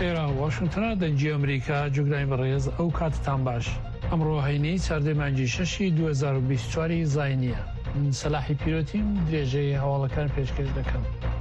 ئێرە واشنگتنە دەنجی ئەمریکا جوگرانی بەڕێز ئەو کاتتان باش ئەمڕۆ هەینی چاردەی مانگی 6 2024 زاینیە سەلاحی پیرۆتیم درێژەی هەواڵەکان پێشکەش دەکەم.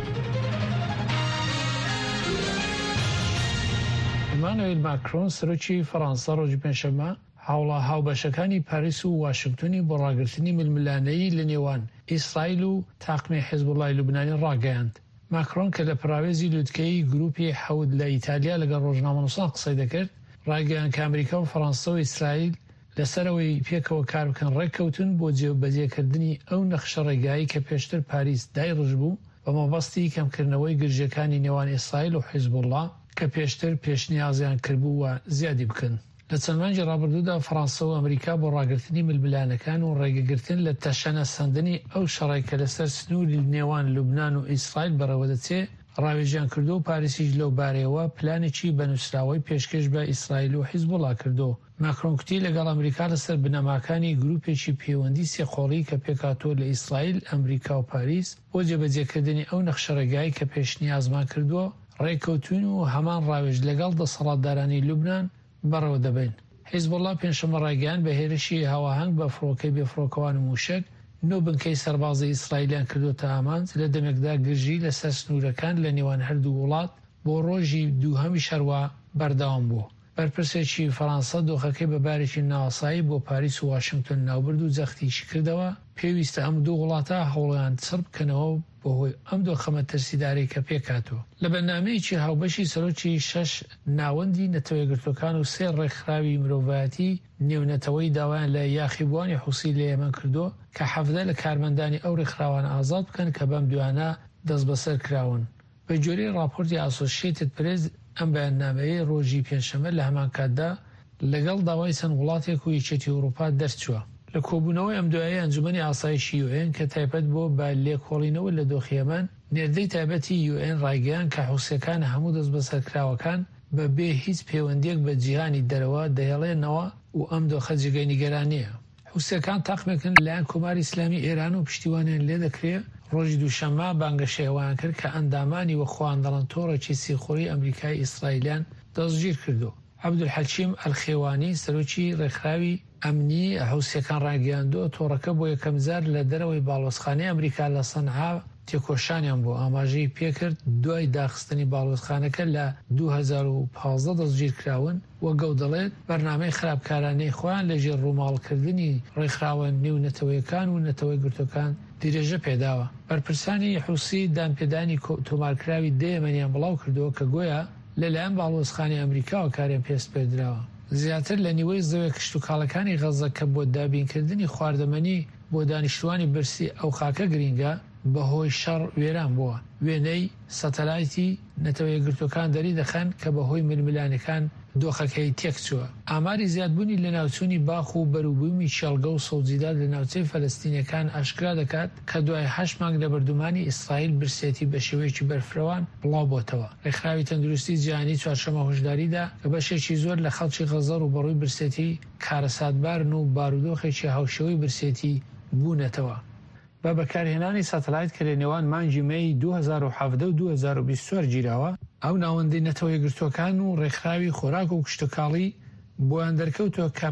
ئیمانوئیل ماکرۆن سەرۆکی فەڕەنسا ڕۆژی پێنجشەممە هاوڵا هاوبەشەکانی پاریس و واشنگتنی بۆ ڕاگررتنی ململانەیی لە نێوان ئیسرائیل و تاقمی حیزبوڵای لوبنانی ڕاگەیاند. ماکرۆن کە لە پراوێزی لووتکەی گروپی حەود لە ئیتالیا لەگەڵ ڕۆژنامە نووسان قسەی دەکرد ڕاگەیاند کە ئەمریکا و فەڕەنسا و ئیسرائیل لەسەرەوەی پێکەوە کار بکەن ڕێککەوتن بۆ جێبەجێکردنی ئەو نەخشە ڕێگایی کە پێشتر پاریس دایڕژ بوو بە مەبەستی کەمکردنەوەی گرژەکانی نێوان ئیسرائیل و حیزبوڵڵا کە پێشتر پێشنیازیان کردبوو و زیادی بکەن. لە چەند مانگی ڕابردوودا فەڕەنسا و ئەمریکا بۆ ڕاگررتنی ململانەکان و ڕێگەگرتن لە تەشەنە سەندنی ئەو شەڕی کە لەسەر سنووری نێوان لوبنان و ئیسرائیل بەڕێوە دەچێت ڕاوێژیان کردو و پاریسیش لەو بارەیەوە پلانێکی بەنووسراوەی پێشکەش بە ئیسرائیل و حیزبوڵڵا کردو. ماکرۆن کوتی لەگەڵ ئەمریکا لەسەر بنەماکانی گروپێکی پەیوەندی سێقۆڵی کە پێکهاتووە لە ئیسرائیل، ئەمریکا و پاریس بۆ جێبەجێکردنی ئەو نەخشە ڕێگایی کە پێشنیازمان کردووە ڕێککەوتون و هەمان ڕاوێژ لەگەڵ دەسەڵاتدارانی لوبنان بەڕێوە دەبین. حیزبوڵڵا پێنجشەممە ڕایگەیاند بە هێرشی هاواهەنگ بە فڕۆکەی بێفڕۆکەوان و موشک 9 بنکەی سەربازی ئیسرائیلیان کردوتە ئامانج لە دەمێکدا گرژی لەسەر سنوورەکان لە نێوان هەردوو وڵات بۆ ڕۆژی دووهەمی شەروا بەردەوام بوو. بەرپرسێکی فەڕەنسا دۆخەکەی بە بارێکی ناوەسایی بۆ پاریس و واشنگتن ناوبرد و جەختیشی کردەوە پێویستە ئەم دوو وڵاتە هەوڵیان سەر بکەنەوە بەهۆی ئەم دۆخەمە تەرسیدارەی کە پێکاتوە. لە بەرنامەیەکی هاوبەشی سەرۆکی 6 ناوەندی نەتەوەی گرتوەکان و 3 ڕێکخراوی مرۆڤایەتی نێونەتەوەی داوایان لە یاخیبوانی حوسی لە یەمەن کردو کە 17 لە کارمەندانی ئەو ڕێکخراوان ئازاد بکەن کە بەم دوانە دەست بەسەر کراون. بە جۆرەی راپۆرتی ئاسۆسیێتد پرێس ئەم بەیاننامەیە ڕۆژی پێنجشەممە لە هەمان کاتدا لەگەڵ داوای چەند وڵاتێک و یەکێتی ئەوروپا دەرچووە. لە کۆبوونەوەی ئەم دوایە ئەنجومەنی ئاسایشی UN کە تایبەت بۆ بە لێکۆڵینەوە لە دۆخی یەمەن نێردەی تایبەتی UN ڕایگەیاند کە حوسیەکان هەموو دەست بەسەرکراوەکان بە بێ هیچ پەیوەندیەک بە جیهانی دەرەوە دەهێڵێنەوە و ئەم دۆخە جێگەی نیگەرانیە. حوسیەکان تاقمێکن لەلایەن کۆماری ئیسلامی ئێران و پشتیوانیان لێ دەکرێت ڕۆژی دووشەممە بانگەشەیەوەیان کرد کە ئەندامانی وەخۆیان دەڵێن تۆڕێکی سیخۆری ئەمریکای ئیسرائیلیان دەستگیر کردو. عەبدولحەکیم ئەلخێوانی سەرۆکی ڕێکخراوی ئەمنی حوسیەکان ڕاگەیاندووە تۆڕەکە بۆ یەکەم جار لە دەرەوەی باڵۆزخانەی ئەمریکا لە سەنعا تێکۆشانیان بۆ ئاماژەی پێکرد دوای داخستنی باڵۆزخانەکە لە 2015 دەستگیر کراون وە گەو دەڵێت بەرنامەی خراپکارانەی خۆیان لەژێر ڕووماڵکردنی ڕێکخراوە نێو نەتەوەیەکان و نەتەوەی گرتوەکان درێژە پێداوە. بەرپرسانی حوسی دامپێدانی تۆمارکراوی دەیەمەنیان بڵاو کردووە کە گویا لەلایەن باڵۆزخانەی ئەمریکاوە کاریان پێست پێدراوە. زیاتر لە نیوەی زەوی کشتتوکاڵەکانی غەزە کە بۆ دابینکردنی خواردەمەنی بۆ دانیشتوانی برسی ئەو خاکە گرینگە بەهۆی شەڕ وێران بووە. وێنەی سەتەلایتی نەتەوەی گرتوەکان دەری دەخەن کە بەهۆی ململانەکان دۆخەکەی تێکچووە. ئاماری زیادبوونی لە ناوچوونی باخ و بەروبوومی شێڵگە و سەوزیداد لە ناوچەی فەلەستینیەکان ئاشکرا دەکات کە دوای 8 مانگ لە بەردومانی ئیسرائیل برسێتی بە شێوەیەکی بەرفرەوان بڵاو بۆتەوە. ڕێکخراوی تەندروستی جیهانی چوارشەممە هۆشداریدا کە بەشێکی زۆر لە خەڵکی غەزە و بەڕووی برسێتی کارەساتبارن و بارودۆخێکی هاوشێوەی برسێتی بوونەتەوە. بە بەکارهێنانی ساتەلایت کە لە نێوان مانگی مەی 2017 و 2024 گیراوە ئەو ناوەندەی نەتەوەی گرتوەکان و ڕێکخراوی خۆراک و کشتتوکاڵی بۆیان دەرکەوتەوە کە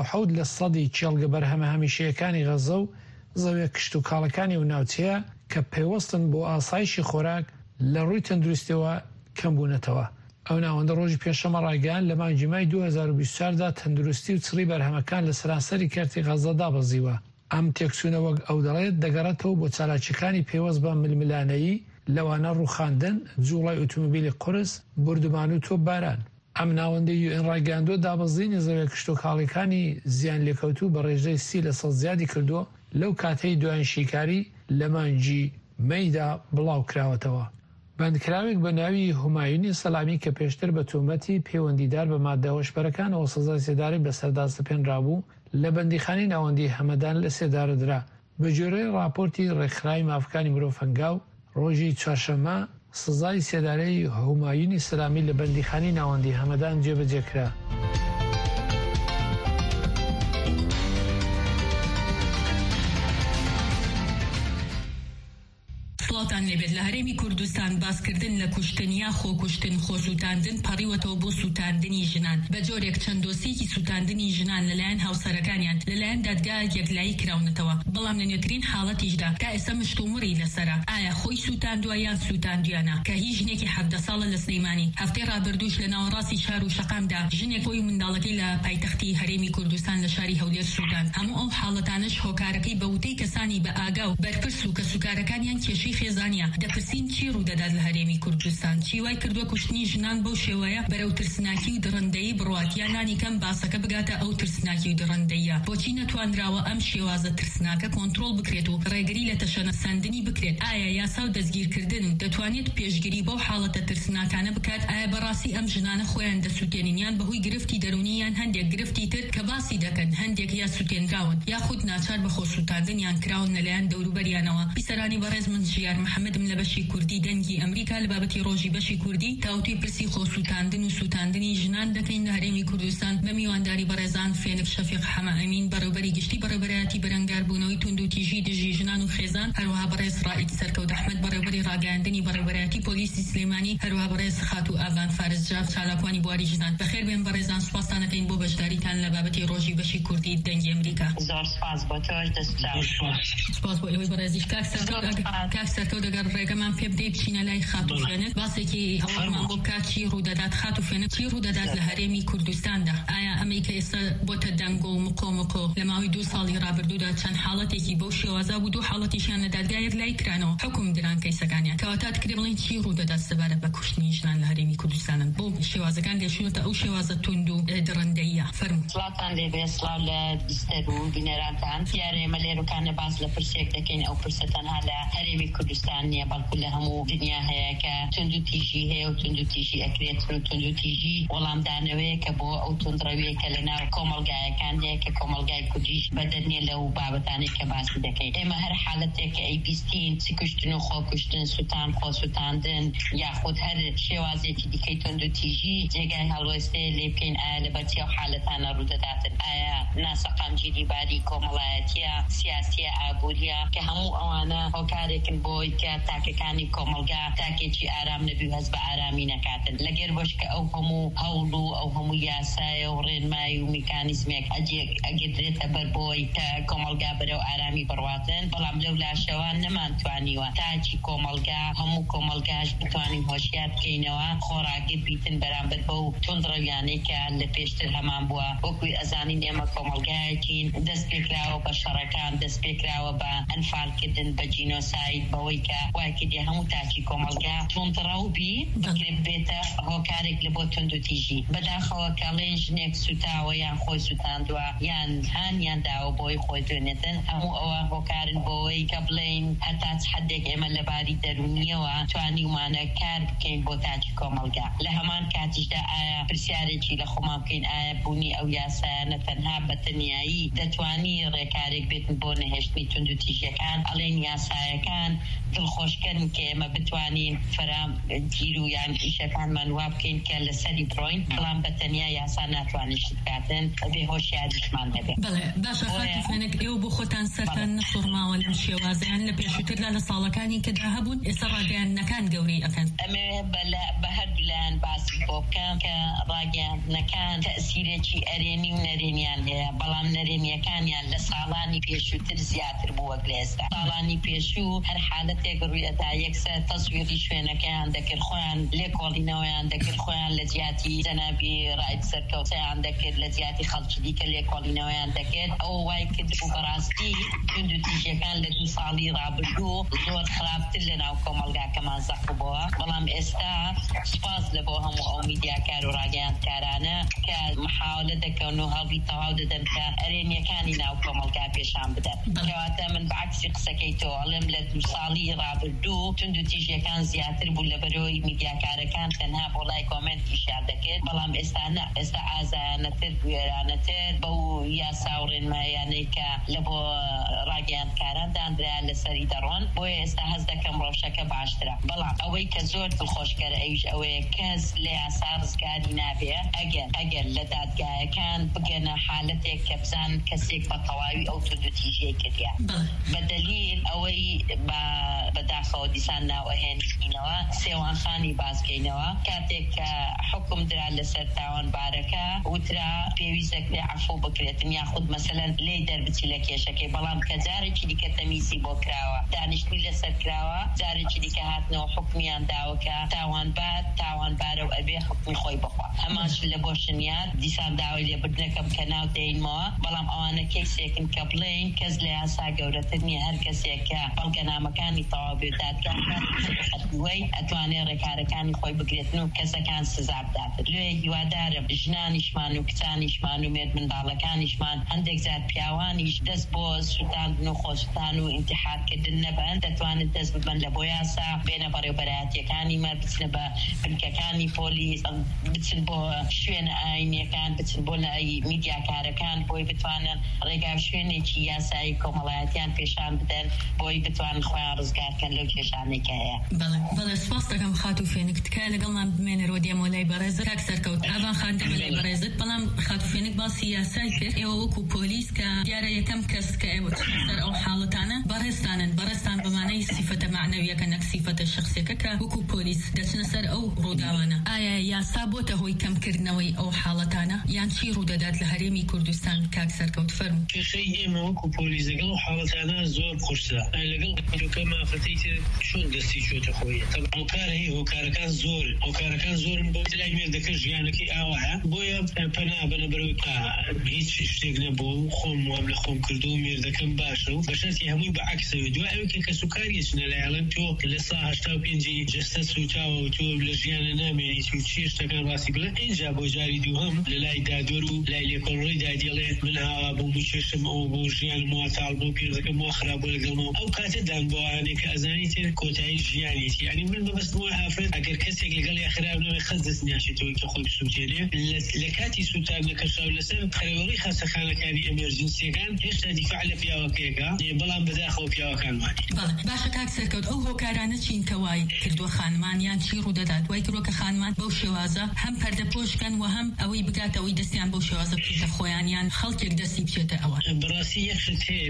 57% چێڵگە بەرهەمە هەمیشەیەکانی غەزە و زەویە کشتتوکاڵەکانی و ناوچەیە کە پێوەستن بۆ ئاسایشی خۆراک لە ڕووی تەندروستیەوە کەم بوونەتەوە. ئەو ناوەندە ڕۆژی پێنجشەممە ڕایگەیاند لە مانگی مای 2024دا تەندروستی و چڕی بەرهەمەکان لە سەرانسەری کەرتی غەزە دابەزیوە. ئەم تێکچوونەوە ئەو دەڵێت دەگەڕێتەوە بۆ چالاکیەکانی پێوەست بە ململانەیی لەوانە ڕووخاندن، جوڵای ئۆتۆمۆبیلی قورس، بردومان و تۆپباران. ئەم ناوەندەی UN ڕایگەیاندووە دابەزینی زەویە کشتتوکاڵەکانی زیان لێکەوتوو بە ڕێژەی 30% زیادی کردووە لەو کاتەی دوایین شیکاری لە مانگی مەیدا بڵاو کراوەتەوە. بەندکراوێک بە ناوی هومایونی سەلامی کە پێشتر بە تۆمەتی پەیوەندیدار بە مادە هۆشبەرەکانەوە سزای سێداری بەسەرداست پێنرابوو لە بەندیخانەی ناوەندی هەمەدان لە سێدارەدرا. بە جۆرەی راپۆرتی ڕێکخراوی مافەکانی مرۆڤ هەنگاو ڕۆژی چوارشەممە سزای سێدارەی هومایونی سەلامی لە بەندیخانەی ناوەندی هەمەدان جێبەجێکرا. سڵاتان لێبێت لە هەرێمی کوردستان باسکردن لە کوشتنیا خۆکوشتن خۆسووتاندن پەڕیوەتەوە بۆ سووتاندنی ژنان بە جۆرێک چەند دۆسیەکی سووتاندنی ژنان لەلایەن هاوسەرەکانیان لەلایەن دادگا یەکلایی کراونەتەوە بەڵام لە نوێترین حاڵەتیشدا تا ئێستا مشتومڕی لەسەرە ئایا خۆی سووتاندووە یان سووتاندویانە کە هیچ ژنێکی 17 ساڵە لە سلەیمانی هەفتەی ڕابردووش لە ناوەڕاستی شار و شەقامدا ژنێک بۆی منداڵەکەی لە پایتەختی هەرێمی کوردستان لە شاری هەولێر سوودان هەموو ئەو حاڵەتانش هۆکارەکەی بە وتەی کەسانی بە ئاگا و بەرپرس و کە سوکارەکانیان کێشەی خێزانیە دەپرسین چی ڕوودەدات لە هەرێمی کوردستان چی وای کردووە کوشتنی ژنان بەو شێوەیە بەرەو ترسناکی و دڕندەیی بڕواتیان نانی کەم باسەکە بگاتە ئەو ترسناکی و دڕندەیە بۆچی نەتوانراوە ئەم شێوازە ترسناکە کۆنتڕۆڵ بکرێت و ڕێگری لە تەشەنەساندنی بکرێت ئایا یاسا و دەستگیرکردن دەتوانێت پێشگیری بەو حاڵەتە ترسناکانە بکات ئایا بەڕاستی ئەم ژنانە خۆیان دەسووتێنیان بەهۆی گرفتی دەرونیان هەندێک گرفتی تر کە باسی دەکەن هەندێک یا سووتێنراون یاخود ناچار بە خۆسووتاندنیان کراون لەلایەن دەوروبەریانەوە بیسەرانی بەڕێز من ژیار محەممەدم لە بەشی کوردی دەنگی ئەمریکا لە بابەتی ڕۆژی بەشی کوردی تاوتی پرسی خۆسووتاندن و سووتاندنی ژنان دەکەین لە هەرێمی کوردستان بە میوانداری بەڕێزان فێنک شەفیق حەمە ئەمین بەڕێوەبەری گشتی بەڕێوەبەرەتی بەرەنگاربوونەوەی توند و تیژی دژی ژنان و خێزان هەروەها بەڕێز ڕائید سەرکەوت ئەحمەد بەڕێوەبەری ڕاگەاندنی بەڕێوەبەرەتی پۆلیسی سلێمانی هەروەها بەڕێز خاتو ئاڤان فارزجاف چالاکوانی بواری ژنان بەخێر بێن بەڕێزان سوپاسان دەکەین بۆ بەشداریتان لە بابەتی ڕۆژی بەشی کوردی دەنگی ئەمریکا زۆر سپاس بۆ تۆش سپاس بۆ ئێوەی بەڕێزیش کاک سەرکەوت ئەگەر ڕێگەمان پێ بدەی بچینە لای خاتو فێنک باسێکی ئەوەمان بۆ بکات چی ڕوودەدات خاتو فێنک چی ڕوودەدات لە هەرێمی کوردستاندا ئایا ئەمریکا ئێستا بۆتە دەنگ و مقۆمقۆ لە ماوەی 2 ساڵی ڕابردوودا چەند حاڵەتێکی بەو شێوازە بوو 2 حاڵەتیشیان لە دادگای یەکلایی کرانەوە حکم دران کەیسەکانیان کەواتە دەکرێت بڵێن چی ڕوودەدات سەبارەت بە کوشتنی ژنان لە هەرێمی کوردستانن بۆ شێوازەکان دێشونەتە ئەو شێوازە توند و دڕندەیە فەرموو سڵاتان لێبێ سڵاو لە بیستەر و بینەرانتان دیارە ئێمە لێرەکانە باس لە پرسێک دەکەین ئەو پرسە تەنها لە هەرێمی کوردستان نییە بەڵکو لە هەموو دنیا هەیە کە تند و تیژی هەیە و تند و تیژی ئەکرێت و تند و تیژی وەڵامدانەوەیە کە بۆ ئەو تندڕەوەیە کە لە ناو کۆمەڵگایەکان هەیە کە کۆمەڵگای کوردیش بەدەرنێ لەو بابەتانێک کە باسی دەکەین ئێمە هەر حالەتێک کە ئەی بیستین سکوشتن و خۆکوشتن سووتان خۆسووتاندن یاخود هەر شێوازێکی دیکەی تند و تیژی جێگای هەڵوێستێ لێ بکەین ئایا لە بەرچی ئەو حالەتانە ڕوودەداتن ئایا ناسەقامگیری باری کۆمەڵایەتیە سیاسیە ئابووریە کە هەموو ئەوانە هۆکارێکن بۆی کە تاکەکانی کۆمەلگا تاکێکی ئارام نەبی و هەز بە ئارامی نەکاتن لەگەر بۆش کە ئەو هەموو هەوڵ و ئەو هەموو یاسایە و ڕێنمایی و میکانیزمێک ئەگەدرێتە بەر بۆی کە کۆمەلگا بەرەو ئارامی بڕواتن بەڵام لەو لاشەوان نەمانتوانیوە تاکی کۆمەلگا هەموو کۆمەلگاش بتوانین هۆشیار بکەینەوە خۆراگیر بیتن بەرامبەر بەو تندڕەویانەی کە لە پێشتر هەمان بووە وەکوی ئەزانین ئێمە کۆمەلگایەکین دەست پێکراوە بە شەڕەکان دەست پێکراوە بە ئەنفالکردن بە جینۆساید بەوەی کە وای کردی هەموو تاکی کۆمەلگا تندڕەوبی بکرێت بێتە هۆکارێک لە بۆ تند و تیژی بەداخەوە کەڵێن ژنێک سوتاوە یان خۆی سوتاندووە یان هانیان داوە بۆی خۆی دوێنێتن هەموو ئەوە هۆکارن بۆەوەی کە بڵێن هەتا حدێک ئێمە لە باری دەرونیەوە توانیمانە کار بکەین بۆ تاکی کۆمەلگا لە هەمان کاتیشدا ئایا پرسیارێکی لە خۆمان بکەین ئایا بوونی ئەو یاسایانە تەنها بەتەنیایی دەتوانی ڕێکارێک بێتن بۆ نەهێشتنی تند و تیژیەکان ئەڵێن یاسایەکان دڵخۆشکردن کە ئێمە بتوانین فەرام گیر و یان ئیشەکانمان وا بکەین کە لەسەری بڕۆین بەڵام بەتەنیا یاسا ناتوانێت بکاتن بێهۆشیاریشمان هەبێت بەڵێ باشە خاتی فێنک ئێوە بۆ خۆتان سەرتان نەسوڕماوە لەم شێوازیان لە پێشووتردا لە ساڵەکانی کەدا هەبوون ئێستا ڕاگەیاندنەکان گەورەی ئەکەن ئەمێ بە هەردوولایەن باسی بۆ بکەم کە ڕاگەیاندنەکان تەئسیرێکی ئەرێنی و نەرێنیان هەیە بەڵام نەرێنیەکانیان لە ساڵانی پێشووتر زیاتر بووە لێستا ساڵانی پێشوو هەر حالەتێک ڕوویەدا یەکسەر تەسویری شوێنەکەیان دەکرد خۆیان لێکۆڵینەوەیان دەکرد خۆیان لە جیاتی جەنابی ڕائید سەرکەوتەیان دەکرد لە جیاتی خەڵکی دیکە لێکۆڵینەوەیان دەکرد ئەو وای کرد بوو بەڕاستی تند و تیژیەکان لە 2 ساڵی ڕابردوو زۆر خراپتر لە ناو کۆمەلگاکەمان زەق بووە بەڵام ئێستا سپاس لە بۆ هەموو ئەو میدیاکار و ڕاگەیاندکارانە کە محاولە دەکەون و هەڵی تەواو دەدەن کە ئەرێنیەکانی ناو کۆمەلگا پێشان بدەن کەواتە من بەعکسی قسەکەی تۆ ئەڵێم لە 2 ساڵی ڕابردوو تند و تیژیەکان زیاتر بوو لە بەرەوەی میدیاکارەکان تەنها بۆ لای کۆمنتی شار دەکرد بەڵام ئێستا نە ئێستا ئازایانەتر گوێرانەتر بەو یاسا و ڕێنمایانەی کە لە بۆ ڕاگەیاندکاران دانرا لسری درون بۆیە ئێستا هەز دەکەم ڕەوشەکە باشترە بەڵام ئەوەی کە زۆر دڵخۆشکەر ئەویش ئەوەیە کەس لە یاسا ڕزگاری نابێ ئەگەر لە دادگایەکان بگەنە حالەتێک کە بزان کەسێک بە تەواوی ئەو توندوتیژەیە کردیە بەدەلیل ئەوەی بەداخەوە دیسان ناوەهێنینەوە سێوانخانی بازگەینەوە کاتێک کە حکم درا لەسەر تاوانبارەکە وترا پێویستەکرێ عەفو بکرێتن یاخود مەسەلەن لێی دەربچی لە کێشەکەی بەڵام کە جارێکی دیکە تەمیزی بۆ کراوە دانیشتنی لەسەر کراوە جارێکی دیکە هاتنەوە حکمیان داوەکە تاوانبارە و ئەبێ حکمی خۆی بخوا ئەماش لە بۆ شنیار دیسان داوای لێبردنەکەم کە ناو دێنمەوە بەڵام ئەوانە کەیسێکن کە بڵێن کەس لە یاسا گەورەتر نییە هەر کەسێک کە بەڵگەنامەکانی تەواو بێ دادگاکان خەتوەی ئەتوانێ ڕێکارەکانی خۆی بگرێتن و کەسەکان سزا بداتن لێ هیوادارم ژنانیشمان و کچانیشمان و مێرد منداڵەکانیشمان هەندێک زار پیاوانیش دەست بۆ سوتاندن و خۆسوتان و ئینتیحارکردن نەبن دەتوانێت دەست ببەن لە بۆ یاسا بێنە بەڕێوەبەرایەتیەکانی مەر بچنە بە بنکەکانی پۆلیس بچن بۆ شوێنە ئاینیەکان بچن بۆ لە میدیاکارەکان بۆی بتوانن ڕێگا شوێنێکی یاسایی کۆمەڵایەتیان پێشان بدەن بۆی بتوانن خۆیان ڕزگارکەن لەو کێشانێکە هەیە. بەڵێ سپاس دەکەم خاتو فێنک تکایە لەگەڵمان بمێنەرەوە دێمە لای بەڕێزت کاک سەرکەوت ئاوان خاندەمە لای بەڕێزت بەڵام خاتو فێنک باسی یاسای کرد ئێوە وەکو پۆلیس کە دیارە یەکەم کەس کە ئێوە سەر ئەو حاڵەتانە بەڕێستان بەمانەی سیفەتە معنەویەکە نەک سیفەتە شخصیەکە کە وەکو پۆلیس دەچنە سەر ئەو ڕووداوانە ئایا یاسا بۆتە هۆی کەمکردنەوەی ئەو حاڵەتانە یان چی ڕوودەدات لە هەرێمی کوردستان کاک سەرکەوت فەرموو کێشەی ئێمە وەکو پۆلیس لەگەڵ ئەو حاڵەتانە زۆر خۆشترە لەگەڵ کە مافەتەی تر چۆن دەستی چۆتە خۆی هۆکار هەیە هۆکارەکان زۆرن بۆ لای مێردەکە ژیانەکەی ئاوایە بۆیە پەنا بنە بەرەوەی هیچ شتێک نەبوو خۆم وام لە خۆم کردو و مێردەکەم باشە و بەشەرتی هەمووی بەعەکسەوە دوای ئەوەی کە سوکاریەچنە لایەڵەن تۆ لە سا 85 جەستە سوتاوە و تۆ لە ژیانە نامێنیت و چی شتەکان ڕاستی بڵێ اینجا بۆ جاری دووهەم لە لای دادوەر و لای لێکۆڵەرەی دادێڵێ من هاوا بۆ موچێشم ئەو بۆ ژیان ماتاڵ بۆ پێرزەکەم وا خراپ بۆ لەگەڵمەوە ئەو کاتەدان بۆ ئەوانەیە کە ئەزانی تر کۆتایی ژیانێتی یعنی من بەبەست بۆ ئافرەت ئەگەر کەسێک لەگەڵ یا خراپنەوەی خەز دەست ناشێتەوەی کە خۆی بسووتێنێ لە کاتی سوتاندنەکە شاو لەسەر قەرەوەڵی خاستەخانەکانی ئەمێرجنسیەکان هێشتا دیفاع لە پیاوەکەیەکە بەڵام بەداخەوە پیاوەکان وانی باشە کاک سەرکەوت ئەو هۆکارانە چین کە وای کردووە خانمانیان چی ڕوودەدات وای کردووە کە خانمان بەو شێوازە هەم پەردەپۆشکەن و هەم ئەوەی بگاتەوەی دەستیان بەو شێوازە بکەتە خۆیانیان خەڵکێک دەستی بچێتە ئەوە بەڕاستی یەکشت هەیە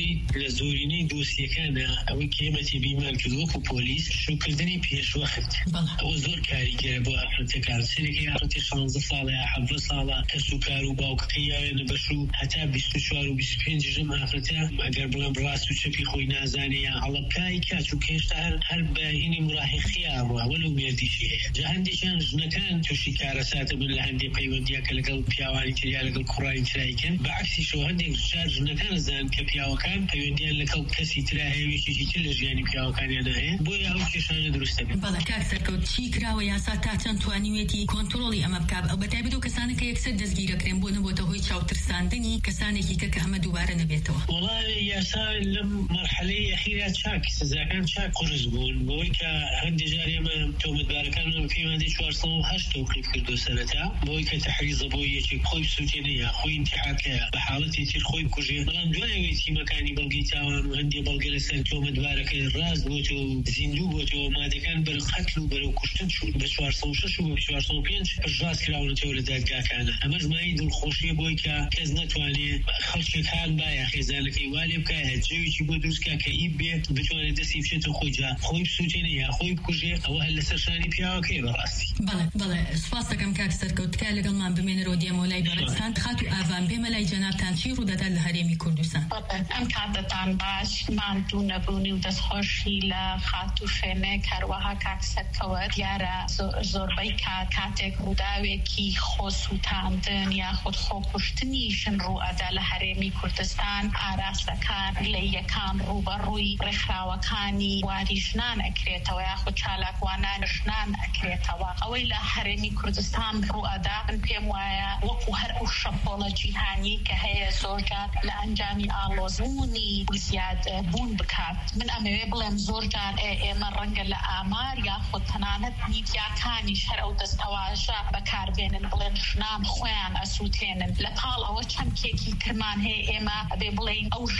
لە زۆرینەی دۆسیەکانە ئەوەی کە ئێمە تێبیمان کردووە وەکو پۆلیس شوکردنی پێشوەخت ئەوە زۆر کاریگەرە بۆ ئافرەتەکان سەرێکی ئافرەتی 16 ساڵە یا 17 ساڵە کە سوکار و باوکەکەی یاوێنە بەش و هەتا 24 و 25 ژەم ئافرەتە ئەگەر بڵێم ڕاست و چەپی خۆی نازانێ یا هەڵەبکای کات چونکە هێشتا هەر بەهینی مراهقیە ڕواوە لەو مێردیشی هەیە جا هەندێکیان ژنەکان تووشی کارەساتە بن لە هەندێک پەیوەندیە کە لەگەڵ پیاوانی تر یا لەگەڵ کوڕانی ترایکەن بەعکسیشەوە هەندێک جار ژنەکان زان کە پیاوەکان پەیوەندیان لەگەڵ کەسی ترا هەیە وێکێکی تر لە ژیانی پیاوەکانیانە هەیە بۆیە ئەو کێشانە دروستە بێت. بەڵێ کاک سەرکەوت چی کراوە یاسا تا چەند توانیوێتی کۆنتڕۆڵی ئەمە بکات ئەو بەتایبەت و کەسانی کە یەکسەر دەستگیرەکرێن بۆ نەبووەتە هۆی چاوترساندنی کەسانێکی کە ئەمە دووبارە نەبێتەوە. وەڵای یاسا لەم مەرحەلەی ئەخیرا چاک سزاکان چاک قورس بوون بۆی کە هەندێک جار ئێمە تۆمەتبارەکانمان پەیوەندی 408 تەوقیف کردو سەرەتا بۆی کە تەحریزە بۆ یەکێک خۆی بسووتێنێ یا خۆی ئینتیحارکەیە بە حاڵەتی تر خۆی بکوژێ بەڵام دوایەوەی تیمەکانی بەڵگەی تاوان و هەندێک بەڵگە لەسەر تۆمەتبارەکەی ڕاست بۆتەوە و زیندوو بۆتەوە مادەکان بەرەو قەتل و بەرەو کوشتن چوون بە 406 و 405 ڕاست کراونەتەوە لە دادگاکانە ئەمەش مای دڵخۆشیە بۆی کە کەس نەتوانێت خەڵکێک هان باە خێزانەکەی وا لێ بکایە جێوێکی بۆ دروستکە کە ئیب بێت بتوانێت دەستی بچێتە خۆی جا خۆی بسووتێنێ یا خۆی بکوژێ ئەوە هەر لەسەر شانی پیاوەکەی بەڕاستی. بەڵێ سوپاس دەکەم کاک سەرکەوت تکایە لەگەڵمان بمێنەرەوە دێمە لای بەڕێزتان خات و ئاوان بێمە لای جەنابتان چی ڕوودەدات لە هەرێمی کوردستان. ئەم کاتتان باش ماندوو نەبوونی و دەستخۆشی لە خات و فێنێک هەروەها کاک سەرکەوت دیارە زۆربەی کاتێک ڕووداوێکی خۆسووتاندن یاخود خۆکوشتنی ژن ڕوئەدا لە هەرێمی کوردستان ئاراستەکان لەیەکان ڕوبەڕووی ڕێکخراوەکانی واری ژنان ئەکرێتەوە یاخود چالاکوانان ژنان ئەکرێتەوە ئەوەی لە هەرێمی کوردستان ڕوئەدا من پێم وایە وەکو هەر ئەو شەپۆڵە جیهانی کە هەیە زۆرجار لە ئەنجامی ئاڵۆزبوونی زیاد بوون بکات. من ئەمەوێ بڵێم زۆرجار ئێمە ڕەنگە لە ئامار یاخود تەنانەت میدیاکانیش هەر ئەو دەستەواژە بەکاربێنن بڵێن ژنان خۆیان ئەسووتێنن لە پاڵ ئەوە چەند کێکی ترمان هەیە ئێمە ئەبێ بڵێن ئەو ژنانەی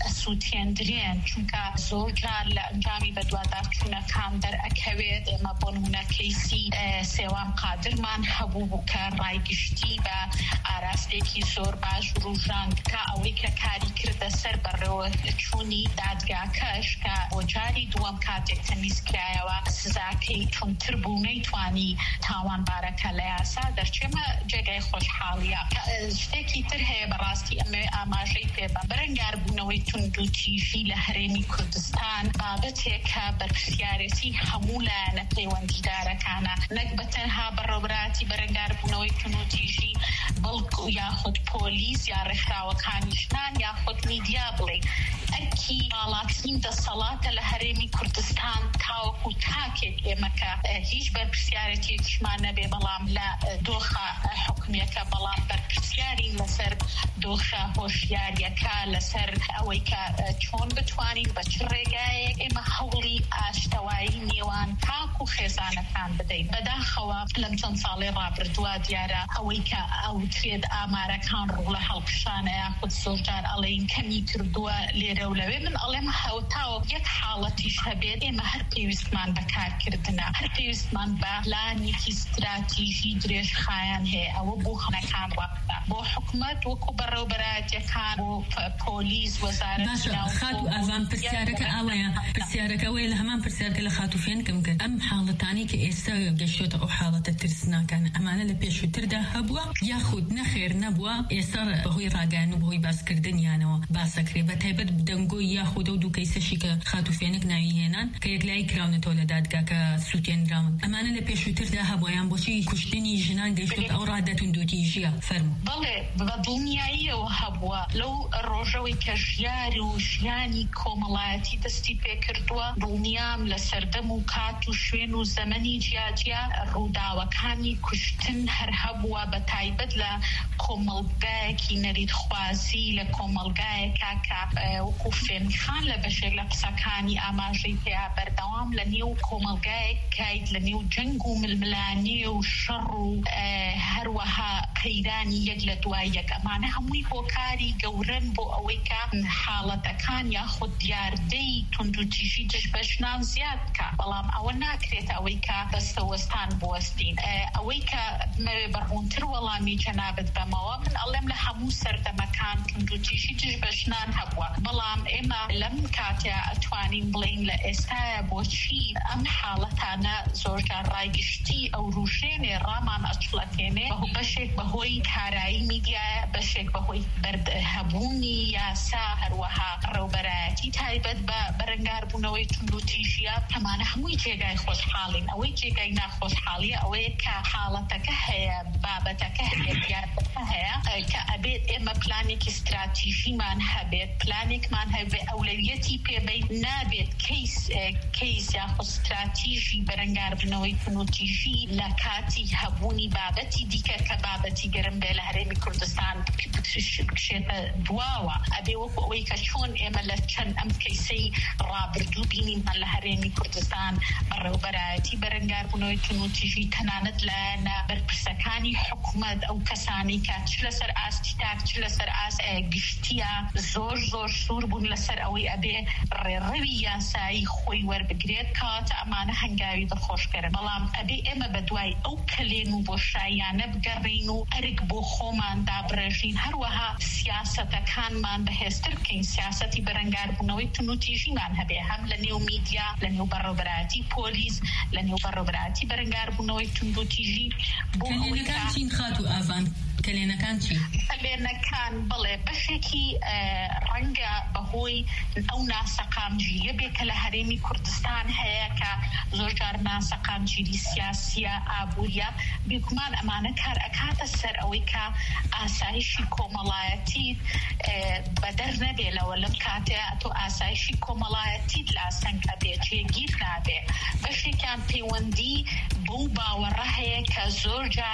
سووتێندرێن چونکە زۆر جار لە ئەنجامی بەدوادارچوونەکان دەرئەکەوێت ئێمە بۆ نمونە کەیسی سێوان قادرمان هەبوو کە ڕایگشتی بە ئاراستێکی زۆر باش ڕوژاند کە ئەوەی کە کاری کردە سەر بەڕێوە چوونی دادگاکەش کە بۆ جاری دووەم کاتێک تەمیزکرایەوە سزاکەی چونتر بوو نەیتوانی تاوانبارەکە لە یاسا دەرچێمە جێگای خۆشحاڵیە. شتێکی تر هەیە بەڕاستی ئەمێ ئاماژەی پێبە بەرەنگاربوونەوەی تونند و تیژی لە هەرێمی کوردستان بابەتێکە بەرپرسیارەتی هەموو لایەنە پەیوەندیدارەکانە نەک بەتەنها بەڕێوەبەراتی بەرەنگاربوونەوەی تونند و تیژی بەڵکو یاخود پۆلیس یا ڕێکخراوەکانی ژنان یاخود میدیا بڵێ ئەرکی باڵاترین دەسەڵاتە لە هەرێمی کوردستان تاوەکو تاکێک ئێمەکە هیچ بەرپرسیارەتێکیشمان نەبێ بەڵام لە دۆخە حکومەکە بەڵام بەرپرسیاری لەسەر دۆخە هۆشیاریەکە لەسەر ئەوەی کە چۆن بتوانین بە چ ڕێگایەک ئێمە هەوڵی ئاشتەوایی نێوان تاک و خێزانەکان بدەین. بەداخەوە لەم چەند ساڵی ڕابردووە دیارە ئەوەی کە ئەوترێت ئامارەکان ڕوو لە هەڵکشانە یاخود زۆرجار ئەڵێن کەمی کردووە لێرە و لەوێ من ئەڵێم هەوتاوە یەک حاڵەتیش هەبێت ئێمە هەر پێویستمان بەکارکردنە هەر پێویستمان بە پلانێکی استراتیژی درێژخایان هەیە ئەوە بۆ خەنەکان ڕابدا بۆ حکومەت وەکو بەڕێوەبەرایەتیەکان بۆ پۆلیس وەزارەتی خات و ئاوان پرسیارەکە ئەوەیە پرسیارەکە ئەوەیە لە هەمان پرسیارکە لە خاتوفێنکەم کرد ئەم حاڵەتانی کە ئێستا گەشتۆتە ئەو حاڵەتە ترسناکان ئەمانە لە پێشووتردا هەبووە یاخود نەخێر نەبووە ئێستا بەهۆی ڕاگەیان و بەهۆی باسکردنیانەوە باسەکرێ بە تایبەت دەنگۆی یاخود و دوو کەیسەشی کە خاتوفێنک ناوی هێنان کە یەکلای کراونەتەوە لە دادگاکە سووتێنراون ئەمانە لە پێشووتردا هەبوویان بۆچی کوشتنی ژنان گەیشتۆتە ئەو ڕادەتوندوتی ژیە فەرموو. بەڵێ بە دڵنیاییەوە هەبووە لەو ڕۆژەوەی کە ژیار و ژیانی کۆمەڵایەتی دەستی پێکردووە دڵنیام لە سەردەم و کات و شوێن و زەمەنی جیاجیا ڕووداوەکانی کوشتن هەر هەبووە بە تایبەت لە کۆمەڵگایەکی نەریتخوازی لە کۆمەڵگایەکە کە وەکو فێنخان لە بەشێک لە قسەکانی ئاماژەی پێیا بەردەوام لە نێو کۆمەلگایەکایت لە نێو جەنگ و ململانێ و شەڕ و هەروەها قەیرانی یەک لە دوای یەک ئەمانە هەمووی هۆکاری گەورن بۆ ئەوەی کە حاڵەتەکان یاخود دیاردەی تونند و تیژی دژبەشنان زیاد بکە بەڵام ئەوە ناکرێت ئەوەی کە بەستەوەستان بوەستین ئەوەی کە بمەوێ بەڕوونتر وەڵامی جەنابەت بەمەوە من ئەڵێم لە هەموو سەردەمەکان تونند و تیژی دژبەشنان هەبووە بەڵام ئێمە لەم کاتێ ئەتوانین بڵین لە ئێستایە بۆچی ئەم حاڵەتانە زۆرجار ڕایگشتی ئەو ڕوژێنێ ڕامان ئەچڵەتێنێ بەشێک بەهۆی کارایی میدیایە بەشێک بەهۆی بەردەهەبوونی یاسا هەروەها ڕێوەبەرایەتی تایبەت بە بەرەنگاربوونەوەی تونند و تیژیە ئەمانە هەمووی جێگای خۆشحاڵین ئەوەی جێگای ناخۆشحاڵیە ئەوەیە کە حاڵەتەکە هەیە بابەتەکە هەیە دیارەکە هەیە کە ئەبێت ئێمە پلانێکی استراتیژیمان هەبێت پلانێکمان هەبێت ئەولەویەتی پێبەیت نابێت کەیس یاخود استراتیژی بەرەنگاربوونەوەی تونند و تیژی لە کاتی هەبوونی بابەتی دیکە کە بابەتی گەرم بێ لە هەرێمی کوردستان بکشێتە دواوە ئەبێ وەکو ئەوەی کە چۆن ئێمە لە چەند ئەم کەیسەی ڕابردوو بینین لە هەرێمی کوردستان بەڕێوەبەرایەتی بەرەنگاربوونەوەی تونند و تیژی تەنانەت لایەنە بەرپرسەکانی حکومەت ئەو کەسانی کە چ لەسەر ئاستی تاک چ لەسەر ئاس گشتیە زۆر سوور بوون لەسەر ئەوەی ئەبێ ڕێڕەوی یاسایی خۆی وەربگرێت کاتە ئەمانە هەنگاوی دڵخۆشکەرن بەڵام ئەبێ ئێمە بەدوای ئەو کەلێن و بۆشاییانە بگەڕین و ئەرک بۆ خۆمان دابڕێژین هەروەها سیاسەتەکانمان بەهێزتر بکەین سیاسەتی بەرەنگاربوونەوەی تونند و تیژیمان هەبێ هەم لە نێو میدیا لە نێو بەڕێوەبەرایەتی پۆلیس لە نێو بەڕێوەبەرایەتی بەرەنگاربوونەوەی تونند و تیژی بۆ ئەوەی چین خات و ئاوان کەلێنەکان چی؟ کەلێنەکان بڵێ بەشێکی ڕەنگە بەهۆی ئەو ناسەقامجیە بێ کە لە هەرێمی کوردستان هەیە کە زۆرجار ناسەقامگیری سیاسیە ئابووریە بێگومان ئەمانە کار ئەکاتە سەر ئەوەی کە ئاسایشی کۆمەڵایەتی بەدەر نەبێ لەوە لەم کاتەیە تۆ ئاسایشی کۆمەڵایەتیت لا سەنگ ئەبێ جێگیر نابێ بەشێکیان پەیوەندی بوو باوەڕە هەیە کە زۆرجار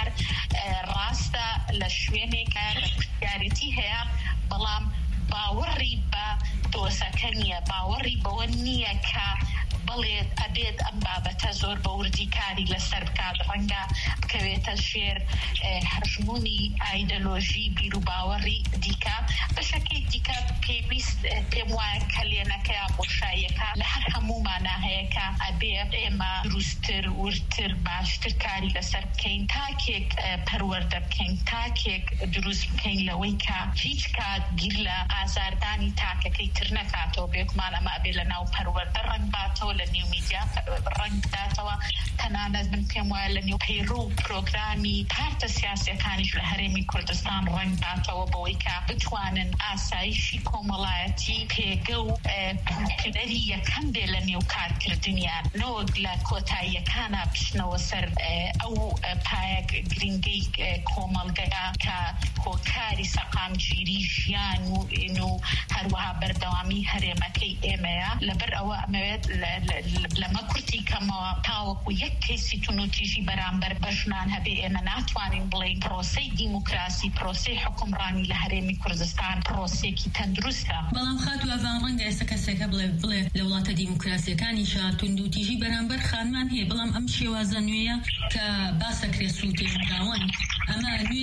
ڕاستە لە شوێنێکە لە پرسیارەتی هەیە بەڵام باوەڕی بە دۆزەکە نییە باوەڕی بەوە نییە کە بەڵێ ئەبێت ئەم بابەتە زۆر بە وردیکاری لەسەر بکات ڕەنگە بکەوێتە ژێر هەژمونی ئایدۆلۆژی بیر و باوەڕی دیکە بەشەکەی دیکە پێویست پێم وایە کە لێنەکەی بۆشاییەکە لە هەر هەمومانە هەیە کە ئەبێ ئێمە دروستتر ورتر باشتر کاری لەسەر بکەین تاکێک پەروەردە بکەین تاکێک دروست بکەین لەوەی کە هیچ کات گیر لە ئازاردانی تاکەکەی تر نەکاتەوە بێگومان ئەمە ئەبێ لە ناو پەروەردە ڕەنگ باتەوە لە نیو میدیا ڕەنگ بداتەوە تەنانەت من پێم وایە لە نێو پەیڕۆ و پرۆگرامی پارتە سیاسیەکانیش لە هەرێمی کوردستان ڕەنگ باتەوە بەوەی کە بتوانن ئاسایشی کۆمەڵایەتی پێگە و پلەری یەکەم بێ لە نێو کارکردنیان نەوەک لە کۆتاییەکانە بچنەوە سەر ئەو پایە گرنگەی کۆمەڵگەیە کە هۆکاری سەقامگیری ژیان و هەروەها بەردەوامی هەرێمەکەی ئێمەیە لەبەر ئەوە ئەمەوێت لەمە کورتی کەمەوە تاوەکو یەک کەیسی تونوتیژی بەرامبەر بە ژنان هەبێ ئێمە ناتوانین بڵێین پرۆسەی دیموکراسی پرۆسەی حکومڕانی لە هەرێمی کوردستان پرۆسێکی تەندروستە. بەڵام خاتوو ئەڤان ڕەنگە ئێستا کەسێکە بڵێ لە وڵاتە دیموکراسیەکانیشە توندوتیژی بەرامبەر خانمان هەیە بەڵام ئەم شێوازە نوێیە کە باسەکرێ سووتێژداوەن ئەمە نوێ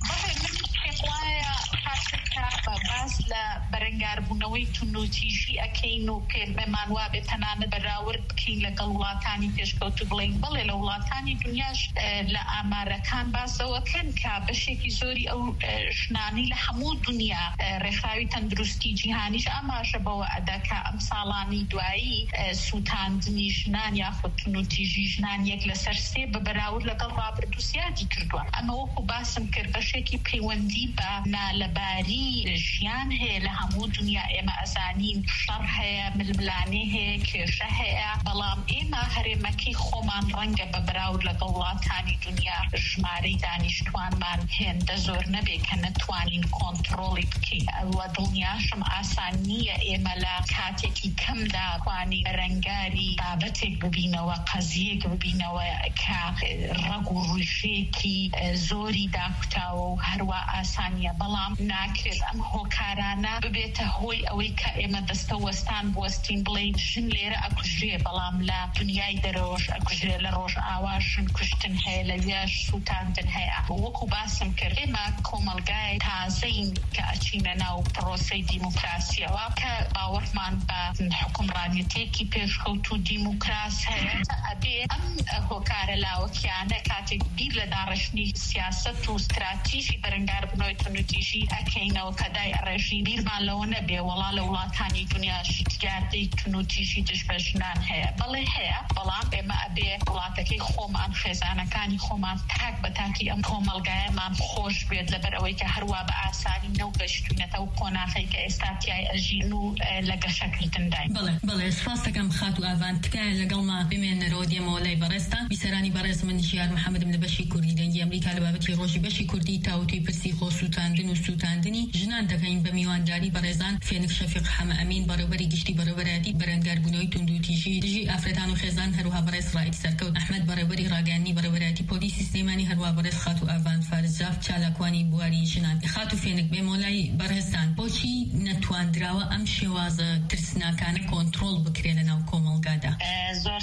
باس لە بەرەنگاربوونەوەی تونوتیژی ئەکەین و پێمان وابێت تەنانەت بەراورد بکەین لەگەڵ وڵاتانی پێشکەوت و بڵێن بڵێ لە وڵاتانی دنیاش لە ئامارەکان باسەوەکەن کە بەشێکی زۆری ئەو ژنانی لە هەموو دنیا ڕێکخراوی تەندروستی جیهانیش ئاماژە بەوە ئەدەکە ئەم ساڵانی دوایی سووتاندنی ژنان یاخود تونوتیژی ژنان یەک لەسەر سێ بە بەراورد لەگەڵ ڕابردوو زیادی کردووە. ئەمە وەکو باسم کرد بەشێکی پەیوەندی بە نالەباری ژیان هەیە لە هەموو دنیا ئێمە ئەزانین شەڕ هەیە ململانێ هەیە کێشە هەیە بەڵام ئێمە هەرێمەکەی خۆمان ڕەنگە بە بەراورد لەگەڵ وڵاتانی دنیا ژمارەی دانیشتوانمان هێندە زۆر نەبێ کە نەتوانین کۆنتڕۆڵی بکەین. ئەوە دڵنیاشم ئاسان نییە ئێمە لە کاتێکی کەمدا توانین ڕەنگاری بابەتێک ببینەوە قەزیەک ببینەوە کە ڕەگ و ڕووشێکی زۆری داکوتاوە و هەروە ئاسانیە بەڵام ناکرێت ئەم هۆکارانە ببێتە هۆی ئەوەی کە ئێمە دەستە وەستان بوەستین بڵێین ژن لێرە ئەکوژێ بەڵام لە دنیای دەرەوەش ئەکوژێ لە ڕۆژ ئاواشن کوشتن هەیە لە وێش سووتاندن هەیە. وەکو باسم کرد ئێمە کۆمەلگای تازەین کە ئەچینە ناو پرۆسەی دیموکراسیەوە کە باوەڕمان بە حکومڕانیەتێکی پێشکەوت و دیموکراس هەیە ئەبێ ئەم هۆکارە لاوەکیانە کاتێک بیر لە داڕشتنی سیاسەت و استراتیژی بەرەنگاربوونەوەی تونوتیژی ئەکەینەوە کە دای ڕێژی بیرمان لەوە نەبێ وەڵا لە وڵاتانی دنیاش تجارەتی تونوتیژی دژ بە ژنان هەیە بەڵێ هەیە بەڵام ئێمە ئەبێ وڵاتەکەی خۆمان خێزانەکانی خۆمان تاک بە تاکی ئەم کۆمەلگایەمان خۆش بێت لەبەر ئەوەی کە هەروە بە ئاسانی نەو گەشتوونەتە و کۆناغی کە ئێستا تیای ئەژین و لە گەشەکردن داین. بەڵێ سپاس دەکەم خاتوو ئاڤان تکایە لەگەڵما بمێنەرەوە دێمەوە لای بەڕێستا بیسەرانی بەڕێز من ژیار محەممەدم لە بەشی کوردی دەنگی ئەمریکا لە بابەتی ڕۆژی بەشی کوردی تاوتوی پرسی خۆ سووتاندن و سووتاندنی ژنان دەکەین بە میوانداری بەڕێزان فێنک شەفیق حەمە ئەمین بەڕێوەبەری گشتی بەڕێوەبەری بەرەنگاربوونەوەی توندوتیژی دژی ئافرەتان و خێزان هەروها بەڕێز ڕائید سەرکەوت ئەحمەد بەڕێوەبەری ڕاگەیاندنی بەڕێوەبەری پۆلیسی سلێمانی هەروها بەڕێز خاتوو ئاڤان فارزاف چالاکوانی بواری ژنان. خاتوو فێنک بێمۆلای بەڕێزان بۆچی نەتواندراوە ئەم شێوازە ترسناکانە کۆنتڕۆڵ بکرێ لە ناو کۆمەڵگادا؟ زۆر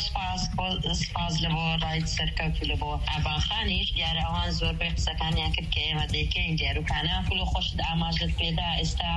سپاس لە بۆ ڕائید سەرکەوت و لە بۆ ئاڤان خانیش دیارە ئەوان زۆربەی قسەکانیان کرد کە ئێمە دەیکەین دیارۆکانە پولو خۆشت ئاماژت پێدا ئێستا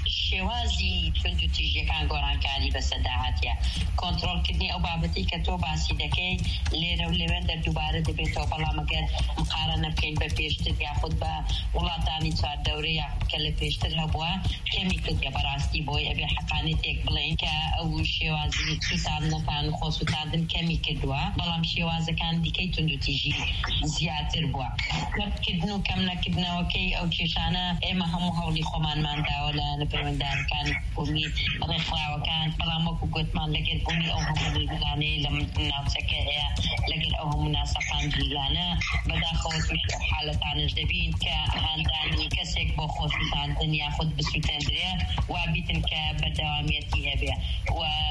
شێوازی توندوتیژیەکان گۆڕانکاری بەسەردا هاتیە کۆنتڕۆڵکردنی ئەو بابەتی کە تۆ باسی دەکەی لێرە و لێوێن دەردووبارە دەبێتەوە بەڵام ئەگەر مقارنە بکەین بە پێشتر یاخود بە وڵاتانی چواردەورە یاخود کە لە پێشتر هەبووە کەمی کردە بەڕاستی بۆی ئەبێ حەقانێتێک بڵێن کە ئەو شێوازی سووتاندنەکان و خۆسووتاندن کەمی کردووە بەڵام شێوازەکان دیکەی توندوتیژی زیاتر بووە. کردن و کەم نەکردنەوەکەی ئەو کێشانە ئێمە هەموو هەوڵی خۆمانمان داوە لە پەیوەنددارەکانی حکومی ڕێکخراوەکان بەڵام وەکو گوتمان لەگەربوونی ئەو هەموو دڵدانەی لە ناوچەکە هەیە لەگەر ئەو هەموو ناسەپاندنیانە بەداخەوە توش حالەتانش دەبین کە هاندانی کەسێک بۆ خۆسووتاندن یاخود بسووتێندرێ وا بیتن کە بەردەوامیەتی هەبێ و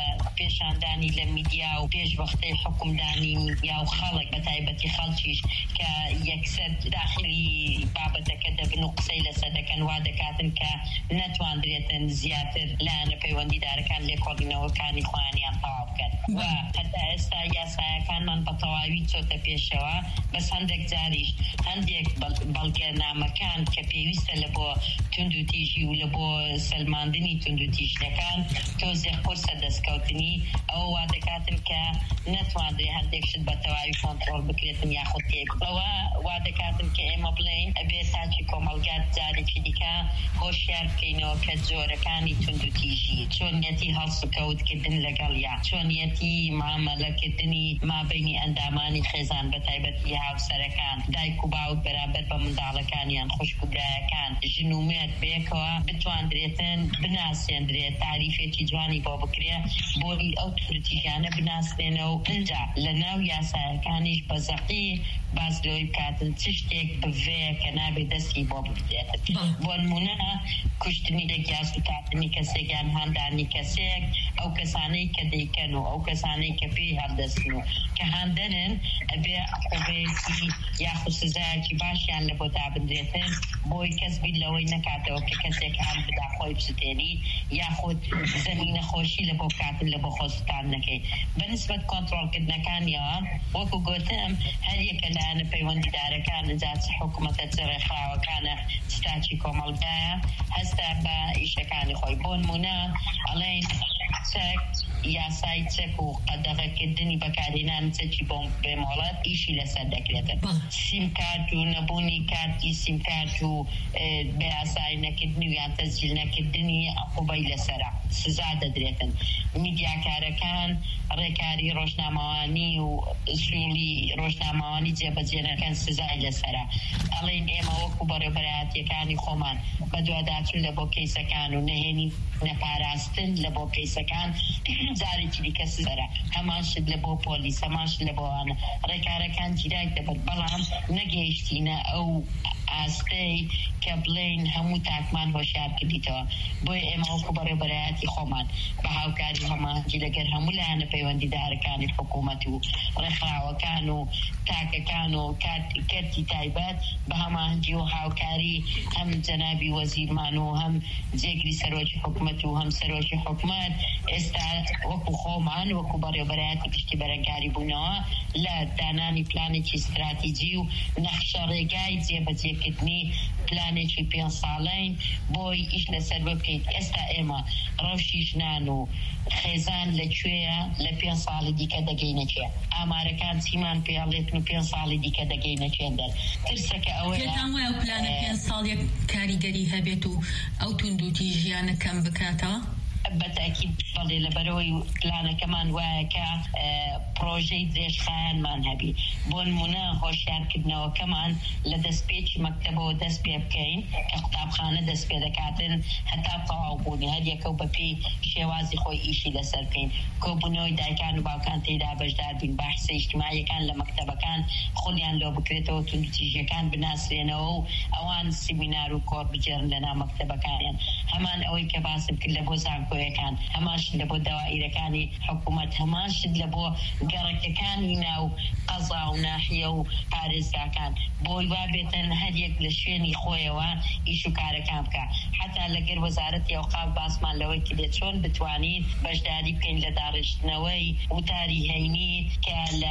پیشاندانی لە میدیا و پێشبەختەی حکومدانی میدیا و خەڵک بە تایبەتی خەڵکیش کە یەکسەر داخلی بابەتەکە دەبن و قسەی لەسەر دەکەن وا دەکاتن کە نەتواندرێتن زیاتر لایەنە پەیوەندیدارەکان لێکۆڵینەوەکانی خۆیانیان تەواو بکەن و هەتا ئێستا یاسایەکانمان بە تەواوی چۆتە پێشەوە بەس هەندێک جاریش هەندێک بەڵگەنامەکان کە پێویستە لە بۆ تونند و تیژی و لە بۆ سەلماندنی تونند و تیژەکان تۆزێ قورسە دەستکەوتنی ئەوە وا دەکاتن کە نەتواندرێ هەندێک شت بە تەواوی کۆنتڕۆڵ بکرێتن یاخود ئەوە وا دەکاتن کە ئێمە بڵێین ئەبێ تاچی کۆمەڵگات جارێکی دیکە هۆشیار بکەینەوە کە جۆرەکانی تونند و تیژی چۆنیەتی هەڵسوکەوتکردن لەگەڵ یا چۆنیەتی مامەلەکردنی مابینی ئەندامانی خێزان بە تایبەتی هاوسەرەکان دایک و باوک بەرامبەر بە منداڵەکانیان خوشک و برایەکان ژن و مێرد بێکەوە بتواندرێتن بناسێندرێت تاریفێکی جوانی بۆ بکرێ بۆی ئەو تورتیژانە بناسێنەوە و اینجا لە ناو یاسایەکانیش بەزەقی باز لۆی بکاتن چ شتێک بڤێ کە نابێ دەستی بۆ بکرێت بۆ نمونە کوشتنی لەگیا سوتاتنی کەسێکیان هاندانی کەسێک ئەو کەسانەی کە دەیکەن و ئەو کەسانەی کە پێی هەڵدەستن و کە هاندەنن ئەبێ عقوبەیەکی یاخود سزایەکی باشیان لە بۆ دابدرێتن بۆی کەس بیر لەوەی نەکاتەوە کە کەسێک هەم بدا خۆی بستێنی یاخود زەمینە خۆشی لە بۆ بکاتن لە بۆ خۆستان نەکەی بەنسبەت کۆنتڕۆڵکردنەکانیەوە وەکو گوتم هەر یەکە لایەنە پەیوەندیدارەکان جات حکوومەتە ڕێکخراوەکانە ستاچی کۆمەڵگایە هەستا بە ئیشەکانی خۆی بۆ نمونە ئەڵێن چەک یاسای چەک و قەدەغەکردنی بەکارهێنان چەکی بۆ بێمۆڵەت ئیشی لەسەر دەکرێتن سیمکارت و نەبوونی کارتی سیمکارت و بە یاسای نەکردنی و یان تەسجیل نەکردنی عقوبەی لەسەرە سزا دەدرێتن میدیاکارەکان ڕێکاری ڕۆژنامەوانی و ئوسوڵی ڕۆژنامەوانی جێبەجێنەکان سزای لەسەرە ئەڵێن ئێمە وەکو بەڕێوەبەرایەتیەکانی خۆمان بە دوواداچوون لە بۆ کەیسەکان و نەهێنی نەپاراستن لە بۆ کەیسەکان جارێکی دیکە سزەرە هەمان شت لە بۆ پۆلیس هەمان شت لە بۆوانە ڕێکارەکان جیرای دەبێت بەڵام نەگەیشتینە ئەو ئاستەی کە بڵێن هەموو تاکمان هۆشیار کردیتەوە بۆی ئێمە وەکو بەڕێوەبەرایەتی خۆمان بە هاوکاری هەمانجی لەگەر هەموو لایەنە پەیوەندیدارەکانی حکوومەت و ڕێکخراوەکان و تاکەکان و کارتی تایبەت بە هەمانجی و هاوکاری هەم جەنابی وەزیرمان و هەم جێگری سەرۆکی حکوومەت و هەم سەرۆکی حکوومەت ئێستا وەکو خۆمان وەکو بەڕێوەبەرایەتی پشتی بەرەنگاری بوونەوە لە دانانی پلانێکی استراتیجی و نەخشە ڕێگای جێبەجێکردنی پلانێکی 5 ساڵین بۆی ئیش لەسەر بکەیت ئێستا ئێمە ڕەوشی ژنان و خێزان لەکوێیە لە 5 ساڵی دیکە دەگەینەکێ ئامارەکان چیمان پێڵێتن و 5 ساڵی دیکە دەگەینەکێن دەر ترسەکە ئەوەیە ئەو پلانە 5 ساڵێک کاریگەری هەبێت و ئەو تونند و تیژیانە کەم بکاتەوە بەتاکید بەڵێ لەبەرەوەی پلانەکەمان وایە کە پرۆژەی درێژخایانمان هەبی بۆ نمونە هۆشیارکردنەوەکەمان لە دەستپێکی مەکتەبەوە دەست پێ بکەین کە قوتابخانە دەست پێ دەکاتن هەتا تەواوبوونی هەر یەکە و بەپێی شێوازی خۆی ئیشی لەسەر بکەین کۆبوونەوەی دایکان و باوکان تێیدا بەشدار بین بەحسە ئیجتیماعیەکان لە مەکتەبەکان خۆیان لۆ بکرێتەوە تونند و تیژەکان بناسرێنەوە و ئەوان سیمینار و کۆر بجێڕن لە ناو مەکتەبەکانیان هەمان ئەوەی کە باسم کرد لە بۆ زانکۆیەکان هەماشت لە بۆ دەوائیرەکانی حکوومەت هەماشت لە بۆ گەڕەکەکانی ناو قەزا و ناحیە و پارێزگاکان بۆی وابێتن هەر یەک لە شوێنی خۆیەوە ئیش و کارەکان بکە حتا لەگەر وەزارەتی ئەوقاف باسمان لەوەی کردێت چۆن بتوانین بەشداری بکەین لە داڕێژتنەوەی وتاری هەینی کە لە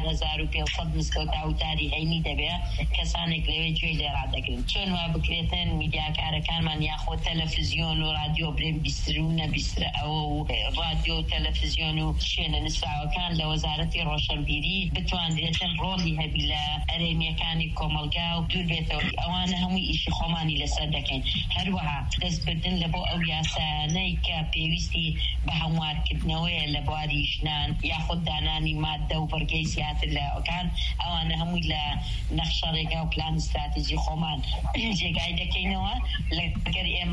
4500 مزگەوتا وتاری هەینی دەبێت کەسانێک لەوێ گوێی لێ ڕادەگرن چۆن وا بکرێتن میدیاکارەکانمان یاخۆ تەلەڤیزیۆن و رادیۆ برێن بیستر و نەبیسترە ئەوە و رادیۆ و تەلەڤیزیۆن و شوێنە نووسراوەکان لە وەزارەتی ڕۆشنبیری بتوانرێتن ڕۆڵی هەبی لە ئەرێمیەکانی کۆمەلگا و دوور بێتەوە ئەوانە هەمووی ئیشی خۆمانی لەسەر دەکەین هەروەها دەستبردن لە بۆ ئەو یاسانەی کە پێویستی بە هەموارکردنەوەیە لە بواری ژنان یاخود دانانی مادە و بەرگەی زیاتر لە ئەوکان ئەوانە هەمووی لە نەخشە ڕێگا و پلان استراتیژی خۆمان جێگای دەکەینەوە لەگەر ئێمەش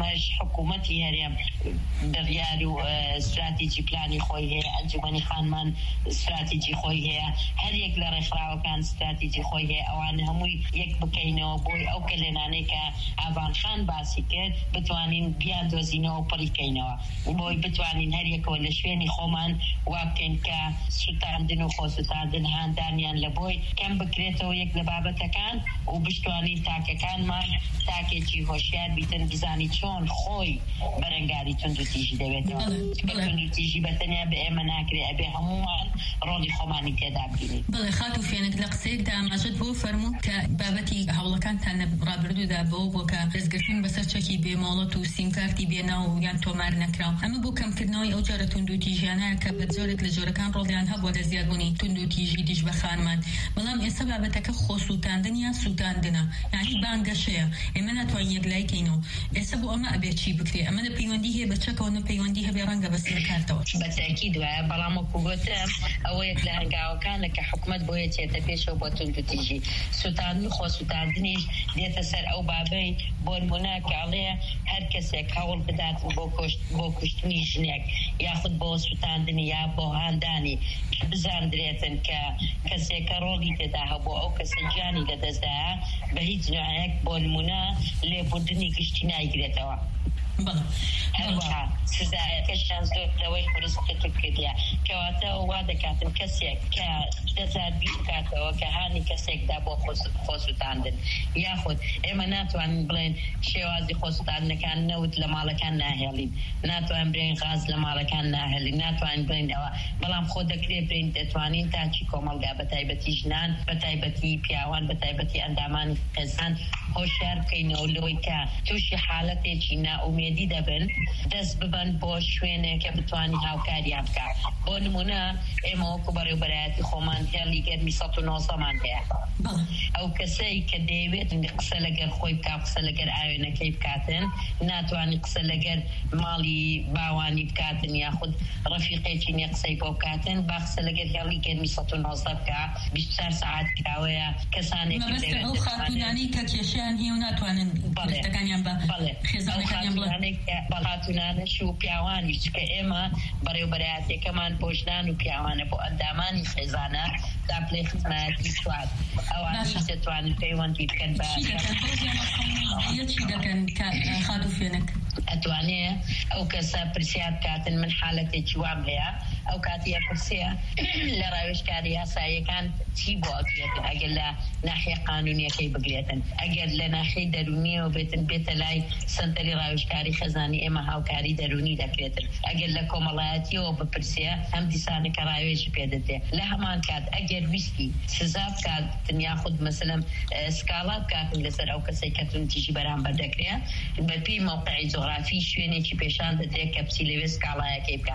حکوومەتی هەرێم دەڕیار و استراتیجی پلانی خۆی هەیە ئەنجومەنی خانمان استراتیجی خۆی هەیە هەر یەک لە ڕێکخراوەکان استراتیجی خۆی هەیە ئەوانە هەمووی یەک بکەینەوە بۆی ئەو کلێنانەی کە ئاڤان خان باسی کرد بتوانین بیان دۆزینەوە و پڕیکەینەوە بۆی بتوانین هەر یەکەوە لە شوێنی خۆمان وا بکەین کە سوتاندن و خۆسوتاندن هاندانیان لە بۆی کەم بکرێتەوە یەک لە بابەتەکان و بشتوانین تاکەکانمان تاکێکی هۆشیار بیتن بزانی چۆن خۆی بەرەنگاری توندوتیژی دەبێتەوە توندوتیژی بەتەنیا بە ئێمە ناکرێ ئەبێ هەمومان ڕۆڵی خۆمانی تێدا بگرین. بەڵێ خات و فێنک لە قسەیەکدا ئاماژەت بۆ فەرموو کە بابەتی هەوڵەکانتان لە ڕابردوودا بۆ کە دەستگرتن بەسەر چەکی بێمۆڵەت و سیمکارتی بێناو یان تۆمار نەکراو ئەمە بۆ کەمکردنەوەی ئەو جۆرە توندوتیژیانەیە کە بە جۆرێک لە جۆرەکان ڕۆڵیان هەبووە لە زیادبوونی توندوتیژی دیش بە خانمان بەڵام ئێستا بابەتەکە خۆسووتاندن یان سووتاندنە یعنی بانگەشەیە ئێمە ناتوانین یەکلایکەینەوە ئێستا بۆ ئەمە ئەبێ چی بکرێ ئەمە پەیوەندی هەیە بە چەکەوە نەپەیوەندی هەبێ ڕەنگە بە سیمکارتەوە بەتاکید وایە بەڵام وەکو گوتم ئەوە یەک لە هەنگاوەکانە کە حکوومەت بۆیە چێتە پێشەوە بۆ توندوتیژی سووتاندن و خۆسووتاندنیش دێتە سەر ئەو بابەی بۆ نمونە کاڵێ هەر کەسێک هەوڵ بدات بۆ کوشتنی ژنێک یاخود بۆ سووتاندنی یا بۆ هاندانی کە بزاندرێتن کە کەسێکە ڕۆڵی تێدا هەبوو ئەو کەسە گیانی لەدەستدایە بە هیچ نوعەیەک بۆ نمونە لێبوردنی گشتی نایگرێتەوە. هەروەها سزایەکەشیان زۆر لەوەی خورستکە کردیە کەواتە وا دەکاتن کەسێک کە دەزار بیر بکاتەوە کە هانی کەسێکدا بۆ خۆسووتاندن یاخود ئێمە ناتوانین بڵێن شێوازی خۆسووتاندنەکان نەوت لە ماڵەکان ناهێڵین ناتوانین بڵێن غاز لە ماڵەکان ناهێڵین ناتوانین بڵێن ئەوە بەڵام خۆ دەکرێت بڵێن دەتوانین تاچی کۆمەڵگا بە تایبەتی ژنان بە تایبەتی پیاوان بە تایبەتی ئەندامانی قێزان هۆشیار بکەینەوە لەوەی کە تووشی حاڵەتێکی ناومێدی دەبن دەست ببن بۆ شوێنێک کە بتوانی هاوکاریان بکات بۆ نمونە ئێمە وەکو بەڕێوەبەرایەتی خۆمان هێڵی گەرمی 109مان هەیە ئەو کەسەی کە دەیەوێت قسە لەگەر خۆی بکات قسە لەگەر ئاوێنەکەی بکاتن ناتوانانی قسە لەگەر ماڵی باوانی بکاتن یاخود ڕەفیقێکی نیە قسەی بۆ بکاتن با قسە لەگەر هێڵی گەرمی 119 بکات 24 ساعت کراوەیە کەسانێکی ئەو خاتونانی کە کێشیان هەیە و ناتوانن شتەکانیان بە خێزانەکانیان بڵێن بەڵاتونانەش و پیاوانیش کە ئێمە بەڕێوەبەرایەتەکەمان بۆ ژنان و پیاوانە بۆ ئەندامانی خێزانە داپلەی خزمەتی سوات ئەوانیش دەتوانن پەیوەندی بکەن بە چی دەکەن خات و فێنک ئەتوانێت ئەو کەسە پرسیار بکاتن من حالەتێکی وام هەیە ئەو کاتیە پرسیە لە ڕاوێژکاری یاساییەکان چی بۆ ئەگرێتن ئەگەر لە ناحیە قانونیەکەی بگرێتن ئەگەر لە ناحیەی دەرونیەوە بێتن بێتە لای سنتەری ڕاوێژکاری خێزانی ئێمە هاوکاری دەرونی دەکرێتن ئەگەر لە کۆمەڵایەتیەوە بپرسیە هەم دیسانە کە ڕاوێژی پێدەدێ لە هەمان کات ئەگەر ویستی سزا بکاتن یاخود مەسەلەن سکاڵا بکاتن لەسەر ئەو کەسەی کە توندوتیژی بەرامبەر دەکرێت بەپێی موقعی جغرافی شوێنێکی پێشان دەدرێت کە پسی لەوێ سکاڵایەکەی بکات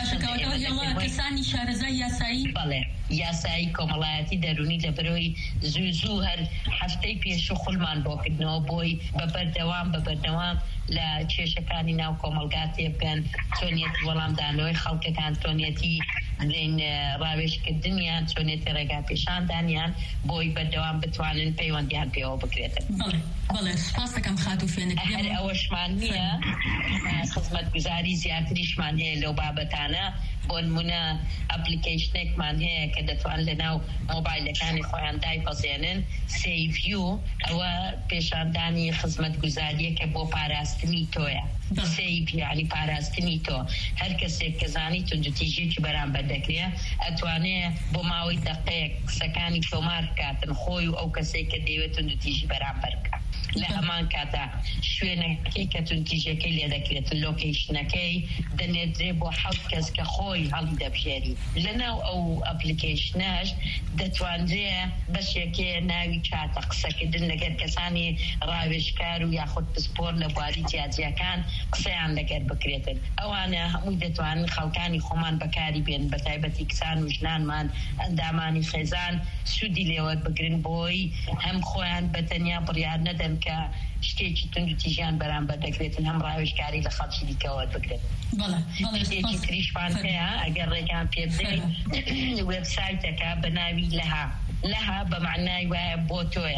کەسانی شارەزای یاسایی بەڵێ یاسایی کۆمەڵایەتی دەرونی لە بەرەوەی زوو هەر هەفتەی پێش و خولمان بۆکردنەوە بۆی بەبەردەوام لە کێشەکانی ناو کۆمەلگا تێبگەن چۆنیەتی وەڵامدانەوەی خەڵکەکان چۆنیەتی بڵێن ڕاوێژکردنیان چۆنیەتی ڕێگا پێشاندانیان بۆی بەردەوام بتوانن پەیوەندیان پێوە بکرێتن. بەڵێ سپاس دەکەم خات و فێنک هەر ئەوەشمان نییە خزمەتگوزاری زیاتریشمان هەیە لەو بابەتانە بۆ نمونە ئەپلیکیشنێکمان هەیە کە دەتوان لەناو مۆبایلەکانی خۆیان دایپەزێنن سیڤیو ئەوە پێشاندانی خزمەتگوزاریەکە بۆ پاراستنی تۆیە سیڤ یعنی پاراستنی تۆ هەر کەسێک کە زانی توندوتیژیەکی بەرامبەر دەکرێت ئەتوانێت بۆ ماوەی دەقەیەک قسەکانی تۆمار بکاتن خۆی و ئەو کەسێک کە دەیەوێت توندوتیژی بەرامبەر بکات لە هەمان کاتا شوێنەکەی کە توندوتیژیەکەی لێ دەکرێت لۆکیشنەکەی دەنێدرێت بۆ 7 کەس کە خۆی هەڵی دەبژێری لەناو ئەو ئەپلیکیشنەش دەتوانرێت بەشێکێ ناوی چاتە قسەکردن لەگەر کەسانی ڕاوێژکار و یاخود پسپۆر لە بواری جیاجیەکان قسەیان لەگەر بکرێتن ئەوانە هەمووی دەتوانن خەڵکانی خۆمان بەکاری بێن بە تایبەتی کسان و ژنانمان ئەندامانی خێزان سوودی لێوە بگرن بۆی هەم خۆیان بەتەنیا بڕیار نەدەن کە شتێکی توندوتیژیان بەرامبەر دەکرێتن هەم ڕاوێژکاری لە خەڵکی دیکەوە بگرێت. شتێکی تریشمان هەیە ئەگەر ڕێگان پێ بدەین وێبسایتەکە بە ناوی لەها بە معنای وایە بۆ تۆیە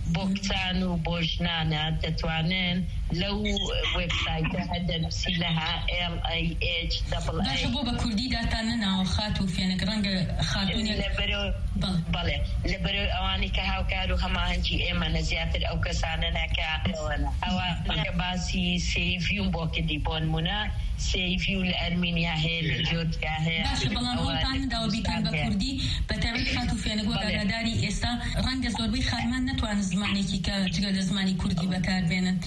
بۆ کچان و بۆ ژنانە دەتوانن لەو وێبسایتە هەدەنووسی لەها باشە بۆ بە کوردی داتانە ناوە خات و فێنک ڕەنگە خاتونێ بەڵێ لەبەرەوەی ئەوانی کە هاوکار و هەماهەنگی ئێمەنە زیاتر ئەو کەسانە ناکەوەنە ئەوە باسی سێڤیوم بۆ کردی بۆ نمونە سێڤیو لە ئەرمینیا هەیە لە جۆرجیا هەیە باشە بەڵام ئەوتان داوا بیکەن بە کوردی بە تایبەت خات و فێنک وەک ئاگاداری ئێستا ڕەنگە زۆربەی خانمان نەتوانن زمانێکی کە جگە لە زمانی کوردی بەکاربێنن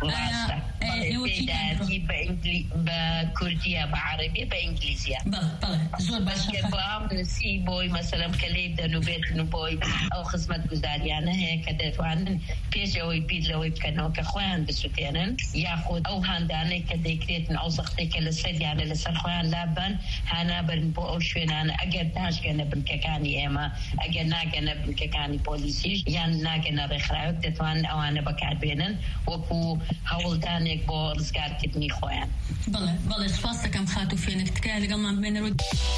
بە کوردیە بە عەرەبیە بە ئینگلیزیە زۆر باشە نسی بۆی مەسەلەن کە لێ دەنوبێتن و بۆی ئەو خزمەت گوزاریانە هەیە کە دەتوانن پێشەوەی بیر لەوەی بکەنەوە کە خۆیان بسووتێنن یاخود ئەو هاندانەی کە دەیکرێتن ئەو زەختەی کە لەسەریانە لەسەر خۆیان لابن هانابن بۆ ئەو شوێنانە ئەگەر ناشگەنە بنکەکانی ئێمە ئەگەر ناگەنە بنکەکانی پۆلیسیش یان ناگەنە ڕێکخراوێک دەتوانن ئەوانە بەکاربێنن وەکو هەوڵدانێک بۆ ڕزگارکردنی خۆیان. بەڵێ سپاس دەکەم خات و فێنک تکایە لەگەڵمان بمێنەوە.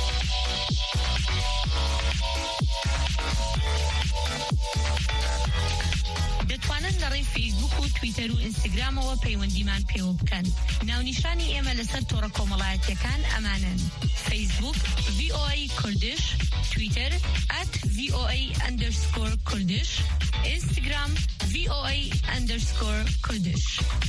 دەتوانن لە ڕێی فەیسبوک و تویتەر و ئینستاگرامەوە پەیوەندیمان پێوە بکەن. ناونیشانی ئێمە لەسەر تۆڕە کۆمەڵایەتیەکان ئەمانن: فەیسبوک VOA کوردش، تویتەر @VOA_کوردش، ئینستاگرام VOA_کوردش.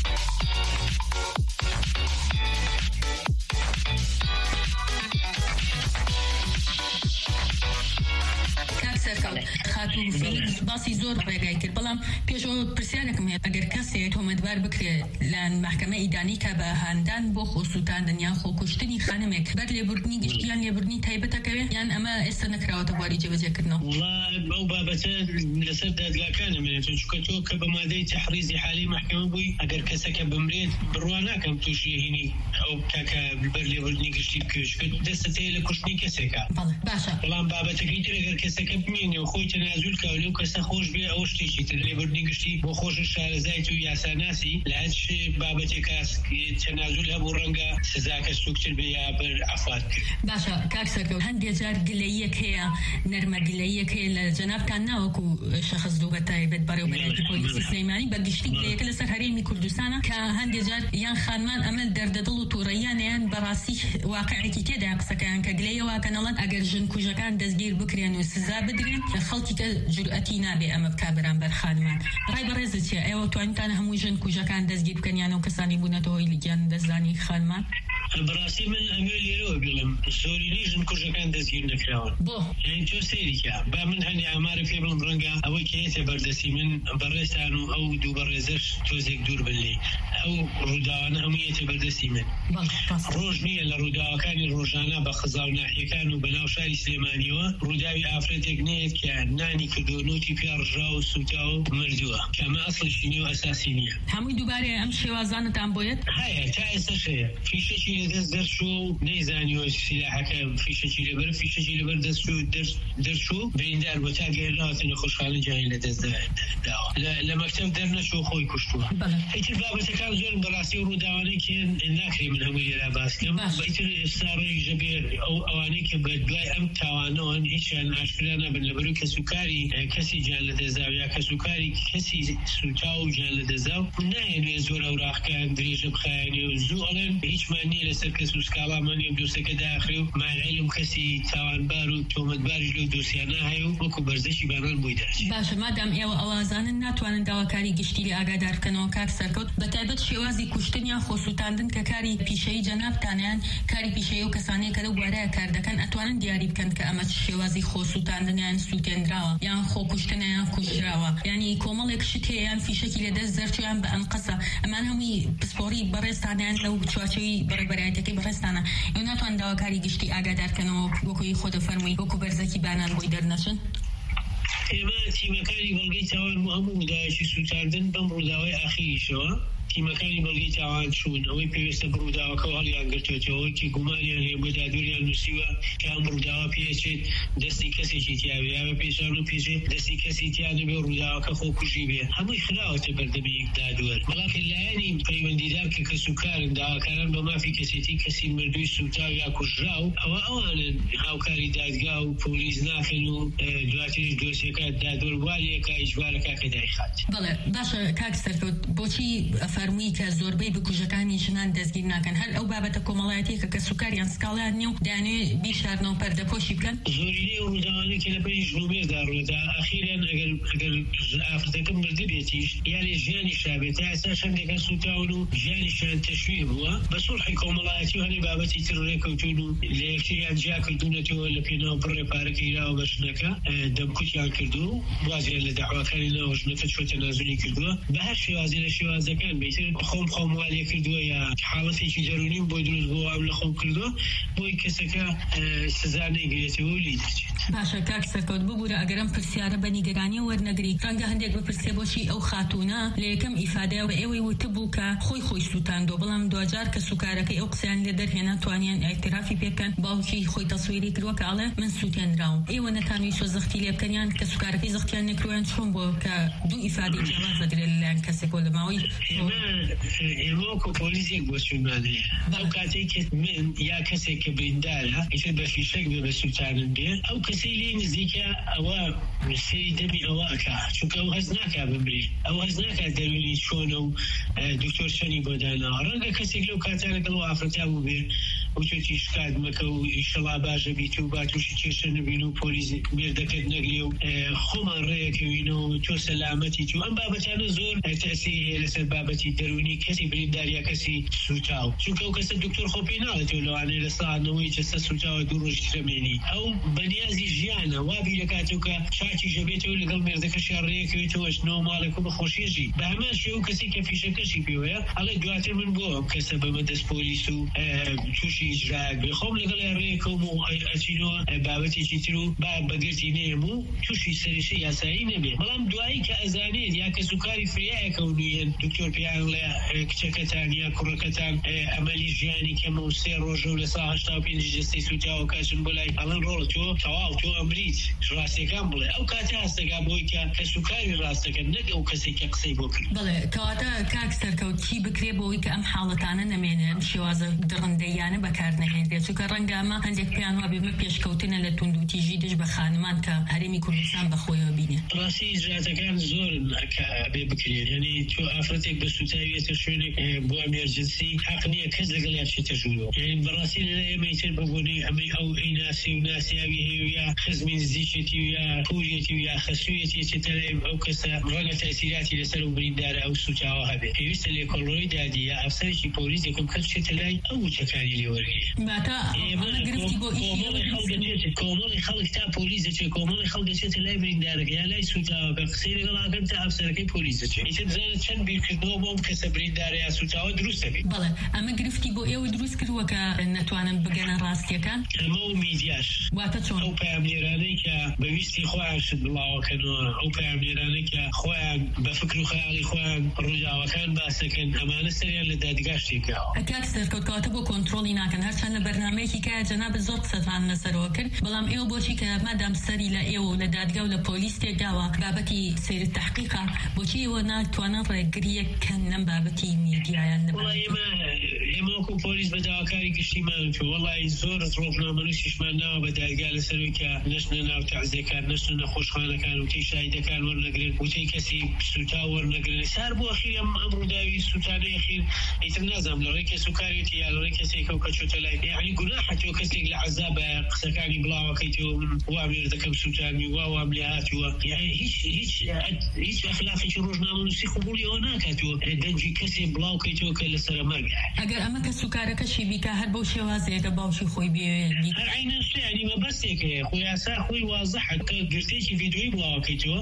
خاتون فێنک باسی زۆر ڕێگای کرد بەڵام پێشەوە پرسیارێکم هەیە ئەگەر کەسێک تۆمەتبار بکرێت لە مەحکەمە ئیدانی کە بە هاندان بۆ خۆسووتاندن یان خۆکوشتنی خانمێک بەر لێبوردنی گشتی یان لێبوردنی تایبەتەکەوێت یان ئەمە ئێستا نەکراوەتە بواری جێبەجێکردنەوە؟ ئەو بابەتە لەسەر دادگاکانمێنێت چونکە تۆ کە بە مادەی تەحریزی حالی مەحکەمە بووی ئەگەر کەسەکە بمرێت بڕوا ناکەم تووشی هینی ئەو کاکە بەر لێبوردنی گشتی بکەوێت دەستت هەیە لە کوشتنی کەسێکە. باشە بەڵام بابەتەکەی تر ئەگەر کەسەکە بمێنێ و خۆی تەنازول کە لەو کەسە خۆش بێ ئەوە شتێکی تر لێبوردنی گشتی بۆ خۆش شارەزایت و یاساناسی لە هەر بابەتێک تەنازول هەبوو ڕەنگە سزاکە سوکتر بێ یا بەر ئەفات کرد. باشە کاکسەکە هەندێک جار گلەییەک هەیە نەرمە گلەییەک هەیە لە جەنابتان ناوەکو شەخص دوو بە تایبەت بەڕێوەبەرێتی پۆلیسی سلەیمانی بە گشتی گلەیەکە لەسەر هەرێمی کوردستانە کە هەندێک جار یان خانمان ئەمە دەردەدڵ و تووڕەیان یان بەڕاستی واقعێکی تێدا قسەکەیان کە گلەیە واکەنەڵەت ئەگەر ژن کوژەکان دەستگیر بکرێن و سزا بدرێن خەڵکی کە جورئەتی نابێ ئەمە بکا بەرامبەر خانمان. ڕای بەڕێزت چیە؟ ئێوە توانیتانە هەموو ژن کوژەکان دەستگیر بکەن یان ئەو کەسانی بوونەتەوەی لیگیان دەستزانی خانمان؟ بەڕاستی من ئەمێ لێرەوە بڵم زۆرینەی ژن کوژەکان دەستگیر نەکراون. بۆ یعنی تۆ سەیریکە با من هەندێک ئامارە پێ بڵم ڕەنگە ئەوەی کە هێتە بەردەستی من بەڕێستان و ئەو دوو بەڕێزەش تۆزێک دوور بن لێ ئەو ڕووداوانە هەموو هێتە بەردەستی من. ڕۆژ نییە لە ڕووداوەکانی ڕۆژانە بە خزا و ناحیەکان و بەناو شاری سلێمانیەوە ڕووداوی ئافرەتێک نێت کە نانی کردو نوتی پیا ڕژا و سوتا و مردووە کە ئەمە ئەسڵیشی نیە و ئەساسی نییە. هەمووی دووبارە ئەم شێوازانتان بۆیەت هەیە تا ئێستاش هەیە فیشەکی لەدەست دەرچوو و نەیزانیوە سیلاحەکە فیشەکی لەبەر دەرچوو بریندار بۆ تا گەێنراوەتەوە خۆشحاڵی جایی لەدەست داوە لە مەکتەب دەرنەچوو خۆی کوشتووە. ئیتر بابەتەکان زۆر بەڕاستی و ڕووداوانەی کە ناکرێ من هەمووی لێرا باسکەم ئیتر ئێستا ڕێژە بێ ئەوانەی کە بە دوای ئەم تاوانەوەن هیچیان ئاشکرا نەبن لەبەرەوەی کەسوکاری کەسی گیان لەدەستدا و یا کەسوکاری کەسی سوتا و گیان لەدەستدا و نایەنوێ زۆر ئەوراقەکان درێژە بخایەنێ و زوو ئەڵێن هیچمان نییە لەسەر کەس و سکاڵامانێ دۆسەکە داخرێ و مانعیلم کەسی تاوانبار و تۆمەتباریش لەو دۆسیانە هەیە و وەکو بەرزەکی بانان بۆی داچێت. باشە مادام ئێوە ئەوازانن ناتوانن داواکاری گشتی لێ ئاگادار بکەنەوە کاک سەرکەوت بە تایبەت شێوازی کوشتن یان خۆسووتاندن کە کاری پیشەیی جەنابتانیان کاری پیشەیی و کەسانەیە کە لەو بوارەیە کار دەکەن ئەتوانن دیاری بکەن کە ئەمە شێوازی خۆسووتاندن یان سووتێنراوە یان خۆکوشتنە یان کوژراوە یعنی کۆمەڵێک شت هەیە یان فیشەکی لەدەست دەرچوویان بە ئەنقەسە ئەمان هەمووی پسپۆڕی بەڕێستانیان لەو چوارچەوەی بەڕێوەبەرایەتەکەی بەڕێستانە ئێوە ناتوان داواکاری گشتی ئاگادارکەنەوە وەکوی خۆ دەفەرمووی وەکو بەرزەکی بانان بۆی دەرنەچن؟ ئێمە تیمەکانی بەڵگەی تاوان هەموو ڕووداوێکی سووتاندن بەم ڕووداوای ئاخیریشەوە تیمەکانی بەڵگەی تاوان چوون ئەوەی پێویستە بڕووداوەکە و هەڵیان گرتوێتەوە کە گومانیان هەیە بۆ دادوریان نووسیوە کە ئەم ڕووداوە پێچێت دەستی کەسێکی تیاوێ یاوە پێشان و پێشێ دەستی کەسی تیانە بێ ڕووداوەکە خۆکوژی بێ هەمووی خراوەتە بەردەمی دادوەر بەڵام لایەنی پەیوەندیدار کە کەسوکارن داواکاران بە مافی کەسێتی کەسی مردووی سوتاو یا کوژراو ئەوانن هاوکاری دادگا و پۆلیس ناکەن و دواتریش دۆسیەکە دادوەر والیەکە ئیجبارەکە کە دایخات. بەڵێ باشە کاک سەرکەوت بۆچی فەرمووی کە زۆربەی بکوژەکانی ژنان دەستگیر ناکەن هەر ئەو بابەتە کۆمەڵایەتی کە کەسوکاریان سکاڵیان نیە و دانوێ بیشارنەوە پەردەپۆشی بکەن زۆرینەی ڕووداوانەی کە لەبەری ژنوبێدا ڕوودا ئەخیران ئەگەر ئافرەتەکە مردە بێتیش یانی ژیانی شابێت تا ئێستا شەندێکە سوتاون و ژیانیشان تەشویع بووە بە سوڵحی کۆمەڵایەتی و هەنێ بابەتی تر ڕێکەوتون و لە یەکتریان جیا کردوونەتەوە لە پێناو بڕێ پارەکە ئیراوە بە ژنەکە دەمکوتیان کردو و وازیان لە داواکانی ناوە ژنەکە چۆتە نازوونی کردووە بە هەر شێوازی لە شێوازەکان بێتر خۆم والیە کردووە یا حاڵەتێکی دەرونی بۆی دروست بۆ ئەم لە خۆم کردووە بۆی کەسەکە سزا نەیگرێتەوە و لی دەچێت. باشە کاک سەرکەوت ببوورە ئەگەرم پرسیارە بە نیگەرانی وەرنەگری ڕەنگە هەندێک بپرسێ بۆچی ئەو خاتوونە لە یەکەم ئیفادەیە بە ئێوەی وتبوو کە خۆی سووتاندۆ بەڵام دوجار کە سوکارەکەی ئەو قسەیان لێ دەرهێنا توانیان ئاعترافی پێکەن باوکی خۆی تەسویری کردووە کە ئاڵێ من سووتێنراوم ئێوە نەتانوی سۆ زەختی لێ بکەنیان کە سوکارەکەی زەختیان نەکرویان چۆن بۆ کە دوو ئیفادەی جیاواز دەگرێت لەلایەن کەسێک لە ماوەی ئێمە وەکو پۆلیسێک بۆ چوونمانەیە ئەو کاتێک کە من یا کەسێک کە بریندارە ئیتر بە فیشەک بێ بە سووتانن بێ ئەو کەسەی لێ نزیکە ئەوە سەری دەمی ئەوە ئەکا چونکە ئەو هەز ناکا بمری ئەو هەز ناکا دەرونی چۆنە و دکتۆر چەنی بۆ داناوە ڕەنگە کەسێک لەو کاتانە گەڵ و ئافرەتا بوو بێ و توێتی شکات مەکە و ئیشەڵا باشە بیت و با تووشی کێشە نبین و پۆلیس مێردەکەت نەگرێ و خۆمان ڕێیەکەوینەوە و تۆ سەلامەتی تو ئەم بابەتانە زۆر تەسیری هەیە لەسەر بابەتی دەرونی کەسی بریندار یا کەسی سوتاو چونکە ئەو کەسە دکتۆر خۆ پێی ناڵێتەوە لەوانەیە لە ساڵنەوەی جەستە سوتاوە دوو ڕۆژ ترەمێنی ئەو بەنیازی ژیانە وابی لەکاتەوە کە چاکی ژەبێتەوە لەگەڵ مێردەکەشیان ڕێیەکەوێتەوەش نەوە ماڵێک و بە خۆشیێژی بە هەمان شێوە کەسی کە فیشەکەشی پێوەیە ئەڵێ دواتر من بۆ ئەم کەسە بەمە دەست پۆلیس و تووشی ئیجراک بخۆم لەگەڵ ڕێیەکەوم و ئەچینەوە بابەتێکی تر و با بەگرتی نێم و تووشی سەرشی یاسایی نەبێ بەڵام دوایی کە ئەزانێت یا کە سوکاری فریایەکە و نوێن دکتۆر پیان لە کچەکەتان یا کوڕەکەتان ئەمەلی ژیانی کەمە و 3 ڕۆژە و لە سا 85 جستەی سوتاوە کاچن بۆ لای ئەڵەن ڕۆڵ تۆ تەواو تۆ ئەمریت ڕاستیەکان بڵێ ئەو کاتە هەستەکا بۆی کە سوکاری ڕاستەکە نەک ئەو کەسێک کە قسەی بۆ کرد. بڵێ کەواتە کاک سەرکەوت چی بکرێ بۆی کە ئەم حاڵەتانە نەمێنێ ئەم شێوازە دڕندەیانە بەکار نەهێنرێت چونکە ڕەنگە ئەمە هەندێک پێیان وابێ پێشکەوتنە لە توند و تیژی دژ بە خانمان کە هەرێمی کوردستان بەخۆیەوە بینێ. ڕاستی ئیجراتەکان زۆرن بێ بکرێت یعنی تۆ ئافرەتێک بە سوتاویەتە شوێنێک بۆ ئەمێرجنسی حەق نییە کەس لەگەڵ یا بچێتە ژوورەوە یعنی بەڕاستی لە ئێمە ئیتر بەبوونی ئەمەی ئەو ئەیناسی و ناسیاوی هەیە و یا خزمی نزیکێتی و یا پوریەتی و یا خەسوویەتی تەلێ ئەو کەسە ڕەنگە تەسیراتی لەسەر و بریندارە ئەو سوتاوە هەبێ پێویستە لێکۆڵەوەی دادی یا ئەفسەرێکی پۆلیس یەکەم کەس بچێتە لای ئەو وچەکانی لێوەرگێ کۆمەڵی خەڵک تا پۆلیس دەچێت کۆمەڵی خەڵک دەچێتە لای بریندارەکە یا لای سوتاوەکە قسەی لەگەڵاکەن تا ئەفسەرەکەی پۆلیس دەچێت ئیتر بزانێت چەند بیرکردنەوە بۆ ئەم کەسە بریندارە یا سوتاوە دروستە بێت. بەڵێ ئەمە گرفتی بۆ ئێوە دروست کردووە کە نەتوانن بگەنە ڕاستیەکان ئەمە و میدیاش واتە چۆن ئەو پامێرانەی کە بەویستی خۆیان شت بڵاوەکەنەوە ئەو پامێرانەی کە خۆیان بە فکر و خەیاڵی خۆیان ڕووداوەکان باسەکەن ئەمانە سەریان لە دادگا شتێکاوە. کاک سەرکەوت بۆ کۆنتڕۆڵی ناکەن هەرچەند لە بەرنامەیەکی کایە جەناب زۆر قسەتان لەسەرەوە کرد بەڵام ئێوە بۆچی کە مادام سەری لە ئێوە و لە دادگا و لە پۆلیس تێکداوە بابەتی سەیر تحقیقا بۆچی ئێوە ناتوانن ڕێگریە کەن لەم بابەتی میدیایان ئێمە وەکو پۆلیس بە داواکاری گشتیمان کرد وەڵی زۆر ڕۆژنامەنووسیشمان ناوە بە دادگا لەسەرەوەی کە نەچنە ناو تەعزیەکان نەچنە نەخۆشخانەکان وتەی شاهیدەکان وەرنەگرن وتەی کەسی سوتا وەرنەگرن سار بۆ ئەخیر ئەم ڕووداوی سوتانەی ئەخیر ئیتر نازانم لە ڕێی کەسوکارێتی یا لە ڕێی کەسێکە و کە چۆتە لای یعنی گوناحە تۆ کەسێک لە عەزابە قسەکانی بڵاوەکەیتەوە وا مێردەکەم سوتانی وام لێ هاتووە یعنی هیچ ئەخلاقێکی ڕۆژنامەنووسی قبوڵی ئەوە ناکاتەوە دەنجی کەسێک بڵاوکەیتەوە کە لەسەرە مەرگە. ئەگەر ئەم ئەمە کە سوکارەکەشی بیکە هەر بەو شێوازەیەکە باوکی خۆی بێ هەر عینەن شتێنی مەبەستێکەیە خۆی یاسا خۆی وازەحە کە گرتێکی ڤیدیۆی بڵاوکەیتەوە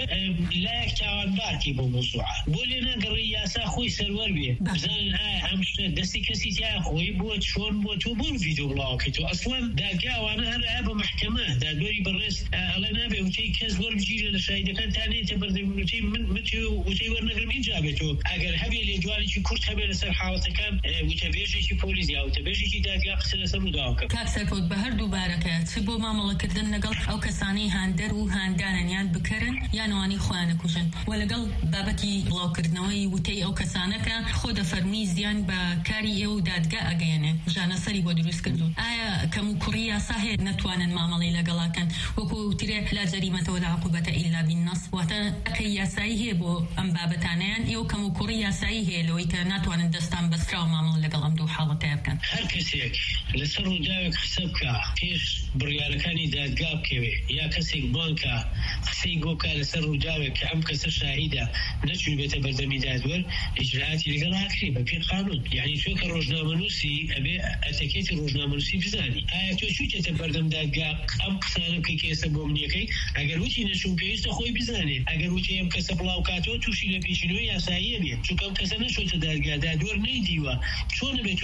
لایەک تاوانبارکی بۆ مۆزوعە بۆ لێ نەگەڕی یاسا خۆی سەروەر بێ بزانن ئایا ئەم شتە دەستی کەسی تیا خۆی بووە چۆن بووە تۆ بۆ ڤیدیۆ بڵاوکەیتەوە ئەسڵەن دادگاوانە هەر ئا بە محکەمە دادوەری بەڕێز ئەڵێ نابێ وتەی کەس وەربگیرە لە شاهیدەکان تا نێتە بەردەمی وتەی وەرنەگرم اینجا بێتەوە ئەگەر هەبێ لێدوانێکی کورت هەبێ لەسەر حاڵەتەکان وتەبێژێکی پۆلیس یا وتەبێژێکی دادگا قسە لەسەر ڕووداوەکە کاکسەرکەوت بە هەردوو بارەکە چ بۆ مامەڵەکردن لەگەڵ ئەو کەسانەی هاندەر و هاندانیان بکەرن یانوانی خۆیان نەکوژن و لەگەڵ بابەتی بڵاوکردنەوەی وتەی ئەو کەسانەکە خۆ دەفەرمی زیان بە کاری ئێوە دادگا ئەگەیەنێ ژانەسەری بۆ دروست کردوون ئایا کەم و کوڕی یاسا هەیە نەتوانن مامەڵەی لەگەڵاکەن وەکو وترێ لا جەریمەتە ولا عقوبەتە ئیلا بالنەص واتە ئەکەی یاسایی هەیە بۆ ئەم بابەتانەیان ئێوە کەم و کوڕی یاسایی هەیە لەوەی کە ناتوانن دەستان بەسترا و مامەڵە لەگەڵ ئەم دوو حاڵەتەیە بکەن هەر کەسێک لەسەر ڕووداوێک قسە بکە پێش بڕیارەکانی دادگا بکەوێ یا کەسێک بانکە قسەی بۆکە لەسەر ڕووداوێک کە ئەم کەسە شاهیدە نەچووی بێتە بەردەمی دادوەر ئیجراعاتی لەگەڵ ئاکرێ بە پێی قانون یعنی تۆ کە ڕۆژنامەنووسی ئەبێ ئەتەکێتی ڕۆژنامەنووسی بزانی ئایا تۆ چوویتە بەردەم دادگا ئەم قسانە بکەی کە ئێستا بۆ منیەکەی ئەگەر وتی نەچوون پێویستە خۆی بزانێ ئەگەر وتی ئەم کەسە بڵاو کاتەوە تووشی لە پێشینەوەی یاساییە بێ چونکە ئەم کەسە نەچۆتە دادگا دادوەر نەیدیوە چۆن بێت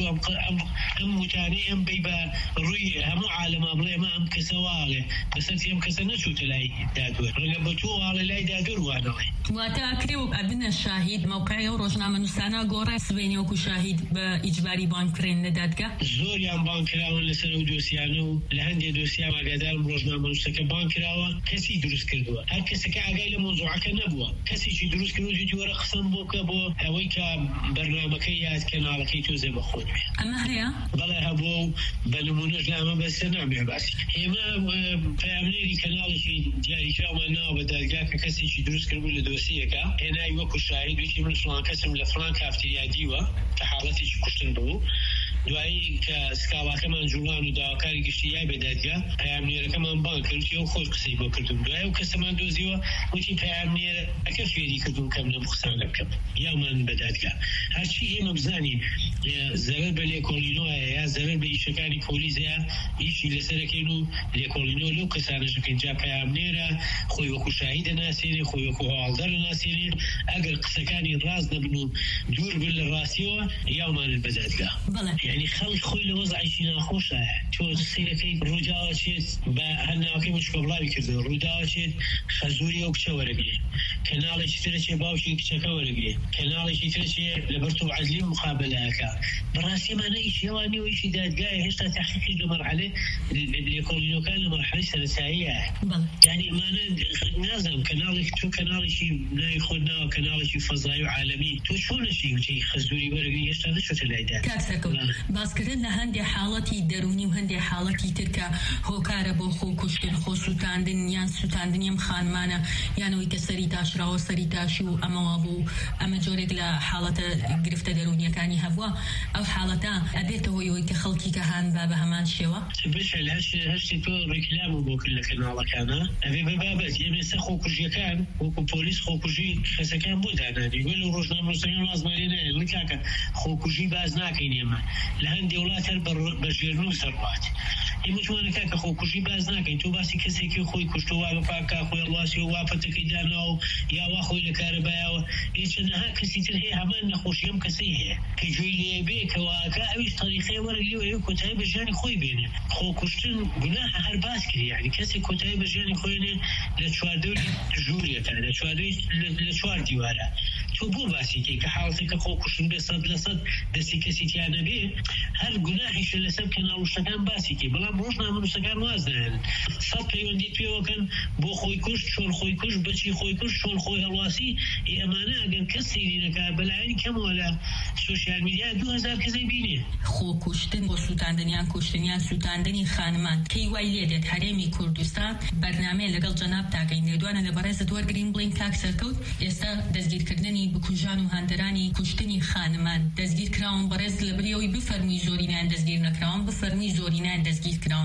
ئەم وتانەی ئەم بی بە ڕووی هەموو عالەما بڵێ ئەمە ئەم کەسە واڵێ بەسەر ئەم کەسە نەچوتە لای دادوەر ڕەنگە بە تۆ واڵێ لای دادوەر وانەڵێ واتە ئەکرێ و ئەبنە شاهید موقعی و ڕۆژنامەنووسانە گۆڕای سبەینی وەکو شاهید بە ئیجباری بانکرێن لە دادگا زۆریان بانکراون لەسەر ئەو دۆسیانە و لە هەندێک دۆسیان ئاگادارم ڕۆژنامەنووسەکە بانکراوە کەسی دروست کردووە هەر کەسەکە ئاگای لە مۆزوعەکە نەبووە کەسێکی دروست کردو جووەرە قسەم بۆ بکە بۆ ئەوەی کە بەرنامەکەی یاد کەناڵەکەی تۆزێ بە خۆت بێ ئەمە هەیە بەڵێ هەبوو و بە نمونەش لە ئەمە بەسە نامێ باسی ئێمە پەیامنێری کەناڵێکی دیاریکراومان ناوە بە دادگا کە کەسێکی دروست کردبوو لە دۆسیەکە هێنای وەکو شاهید وتی من فڵان کەسم لە فڵان کافتریا دیوە کە حاڵەتێکی کوشتن بوو دوایی کە سکاڵاکەمان جوڵان و داواکاری گشتی یای بە دادگا پەیامنێرەکەمان بان کردوتی ئەو خۆش قسەی بۆ کردوم دوای و کەسەمان دۆزیوە وتی پەیامنێرەکە فێری کردوم کەم لەم قسانە بکەم یامان بە دادگا هەرچی ئێمە بزانین زەرەر بە لێکۆڵینەوەیە یا زەرەر بە ئیشەکانی پۆلیسەیە ئیشی لەسەرەکەین و لێکۆڵینەوە لەو کەسانەشەکەین جا پەیامنێرە خۆی وەکو شاهیدە ناسێنێ خۆی وەکو هەواڵدەرە ناسێنێ ئەگەر قسەکانی ڕاست نەبن و دوور بن لە ڕاستیەوە یاومانن بە دادگا یعنی خەڵک خۆی لە وەزعیشی ناخۆشە تۆ سیرەکەی ڕووداوە چێت بە هەرناوەکەی مشکۆبڵاوی کردو ڕووداوە چێت خەزوری ئەو کچە وەرەگرێ کەناڵێکی ترە چێ باوکی کچەکە وەرەگرێ کەناڵێکی ترە چێ لە بەرتۆ عەدلی مقابلەکە بەڕاستیمانە ئیشیەوانی و ئیشی دادگایە هێشتا تحقیقی لە مەرحەلە لێکۆڵینەوەکان لە مەرحەلەی سەرەتاییە یعنی ئەمانە نازانم کەناڵێک تۆ کەناڵێکی ناوی خۆت ناوە کەناڵێکی فەزایی و عالەمی تۆ چۆنەشی وتەی خەزوری وەرەگری هێشتا نەچۆتە لای دادگا باسکردن لە هەندێک حاڵەتی دەرونی و هەندێک حاڵەتی ترکە هۆکارە بۆ خۆ کوشتن خۆ سوتاندن یان سوتاندنی ئەم خانمانە یانەوەی کە سەری تاشراوە سەری تاشی و ئەمەوە بوو ئەمە جۆرێک لە حاڵەتە گرفتە دەرونیەکانی هەبووە ئەو حاڵەتە ئەبێتەوە ئەوەی کە خەڵکی کە هان با بە هەمان شێوە بشە لە هەشتی تۆ ڕێکلام و بۆ کرد لە کەناڵەکانە ئەبێ بە بابەت ئێمێستا خۆکوژیەکان وەکو پۆلیس خۆکوژی کەسەکان بۆ دانانی وێ لە ڕۆژنامەنووسەکان وازمانی نایە لکاکە خۆکوژی باز ناکەین ئێمە لە هەندێک وڵات هەر بە ژێرنوو سەربات ئێمەتوانەکە کە خۆکوژی باز ناکەین تۆ باسی کەسێکی خۆی کوشتەوە بە پاکا خۆی ڕاستی و واپەتەکەی داناوە یاوا خۆی لە کارەبایەوە هێچەنەها کەسی تر هەیە هەمان نەخۆشی ئەم کەسەی هەیە کە گوێی لێ بێ کەواکە ئەویش تەریقەی وەرەگری و ئەوێ کۆتایی بە ژیانی خۆی بێنێ خۆکوشتن گوناحە هەر باس کردی یعنی کەسێک کۆتایی بە ژیانی خۆی نێ لە چواردەوری ژوورێتە لە چوار دیوارە تۆ بۆ باسیکەی کە حاڵەتێکە خۆکوشتن بێ 100% دەستی کەسی تیانە بێ هەر گوناحیشە لەسەر کەناڵوشتەکان باسیکەی بەڵام ڕۆژنامەنووسەکان واز نایەن 100 پەیوەندی پێوەکەن بۆ خۆی کوشت چۆن خۆی کوشت بەچی خۆی کوشت چۆن خۆی هەڵواسی ئەمانە ئەگەر کەس سەیری نەکات بەلایەنی کەمەوە لە سوشیال میدیا 2000 کەسەی بینێ خۆکوشتن بۆ سوتاندنیان کوشتنیان سوتاندنی خانمان کەی وای لێ دێت هەرێمی کوردستان بەرنامەیە لەگەڵ جەناب تاگەین لێدوانە لە بەڕێزت وەرگرین بڵین کاک سەرکەوت ئێستا دەستگیرکردنی بکوژان و هاندەرانی کوشتنی خانمان دەستگیر کراون بەڕێز لەبەرەوەی بفەرمووی زۆرینیان دەستگیر نەکراون بفەرمووی زۆرینیان دەستگیر کراون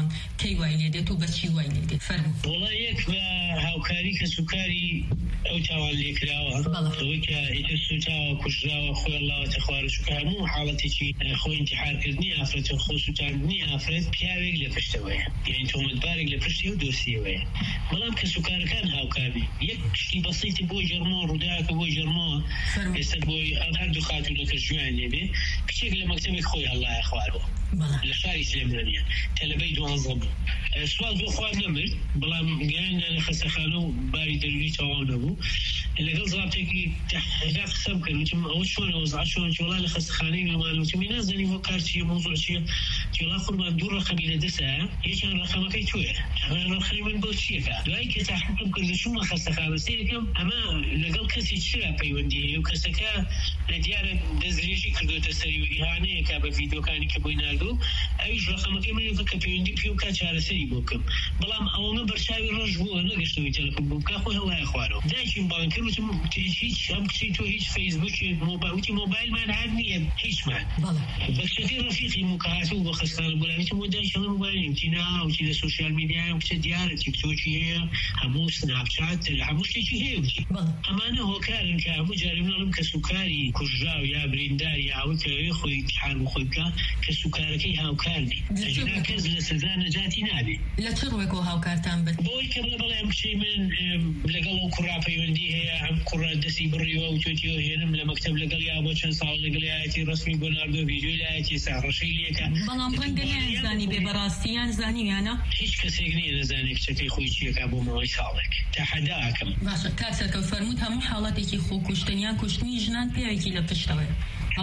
کەی وای لێ دێت و بەچی وای لێ دێت فەرموو. وڵای یەک بە هاوکاری کە سوکاری ئەو تاوان لێکراوە ئەوەی کە ئیتر سوتاوە کوژراوە خۆی ئەڵڵاوەتە خوارد چونکە هەموو حاڵەتێکی خۆی ئینتیحارکردنی ئافرەت و خۆ سوتاندنی ئافرەت پیاوێک لە پشتەوەیە یعنی تۆمەتبارێک لە پشتی و دۆسیەوەیە بەڵام کە سوکارەکان هاوکاری یەک شتی بەسیتی بۆی ژەرمەوە ڕووداکە بۆی ژەرمەوە ئێستا بۆی هەردوو خاتوونەکە ژوان لێبێ کچێک لە مەکتەبێک خۆی هەڵڵایە خوارەوە لە شاری سلێمانیە تەلەبەی 12 بوو سوال بۆ خوار نەمرد بەڵام گەیاندە لە خەستەخانە و باری دەروری تەواو نەبوو لەگەڵ زابطێکی تەحقیقات قسەم کرد وتم ئەوە چۆنە وەزعەت چۆنە وەڵا لە خەستەخانەی نێوان وتمی نازانی بۆ کار چییە مۆزوع چییە وڵا قوربان دوو ڕەقەمی لە دەستایە یەکیان ڕەقەمەکەی تۆیە ڕەقەمی من بۆ چییەکە دوای کە تەحقیقم کرد چوومە خەستەخانە سەیرەکەم ئەمە لەگەڵ کەسی چرا پەیوەندی هەیە و کەسەکە لە دیارە دەستدرێژی کردوتە سەری و ئیهانەیەکە بە ڤیدیۆکانی کە بۆی ناردوو ئەویش ڕەقەمەکەی منێکە کە پەیوەندی پێ و کا چارەسەری بۆ بکەم بەڵام ئەوەمە بەرچاوی ڕۆژ بووە نەگەشتەوەی تەلەفۆن بۆ بکە خۆی هەڵایە خوارەوە دایکیم بانگ کرد وتم هیچ ئەم کچی تۆ هیچ فەیسبووکێک وتی مۆبایلمان هەر نییە هیچمان بەکچەکەی ڕەفیقی و کە هاتوو بە خەستانە بۆلاویتم وە دایک هەڵە مۆبایلیم تی ناوتی لە سۆشیال میدیایە کچە دیارە تیکتۆکی هەیە هەموو سناپچات هەموو شتێکی هەیە وتی ئەمانە هۆکارن کە هەموو جارێ منەڵم کە سوکاری کوژراو یا بریندار یا ئەوەی کە خۆی امتحان خۆی بکە کە سوکارەکەی هاوکارنی کەس لە سزا نەجاتی نابێ لە چ ڕوێک هاوکارتان بێت بۆی کە بڵێم کچەی من لەگەڵ ئەو کوڕا پەیوەندی هەیە ئەم کوڕا دەستی بڕیوە و توێتیەوە هێنم لە مەکتەب لەگەڵ یا بۆ چەند ساڵ لەگەڵ یایەتی ڕسمی بۆ ناردۆ ڤیدیۆ لایەتی ساڕەشەی لێکە بەڵام ڕەنگە نەزانی بێ بەڕاستیان زانیویانە هیچ کەسێک نییە نەزانێت کچەکەی خۆی چیەکە بۆ ماوەی ساڵێک تا حەدا ئەکەم باشە کاک سەرکەوت فەرمووت هەموو حاڵەتێکی خۆکوشتنیان کوشتنی ژنان پیاوێکی لە پشتەوەیە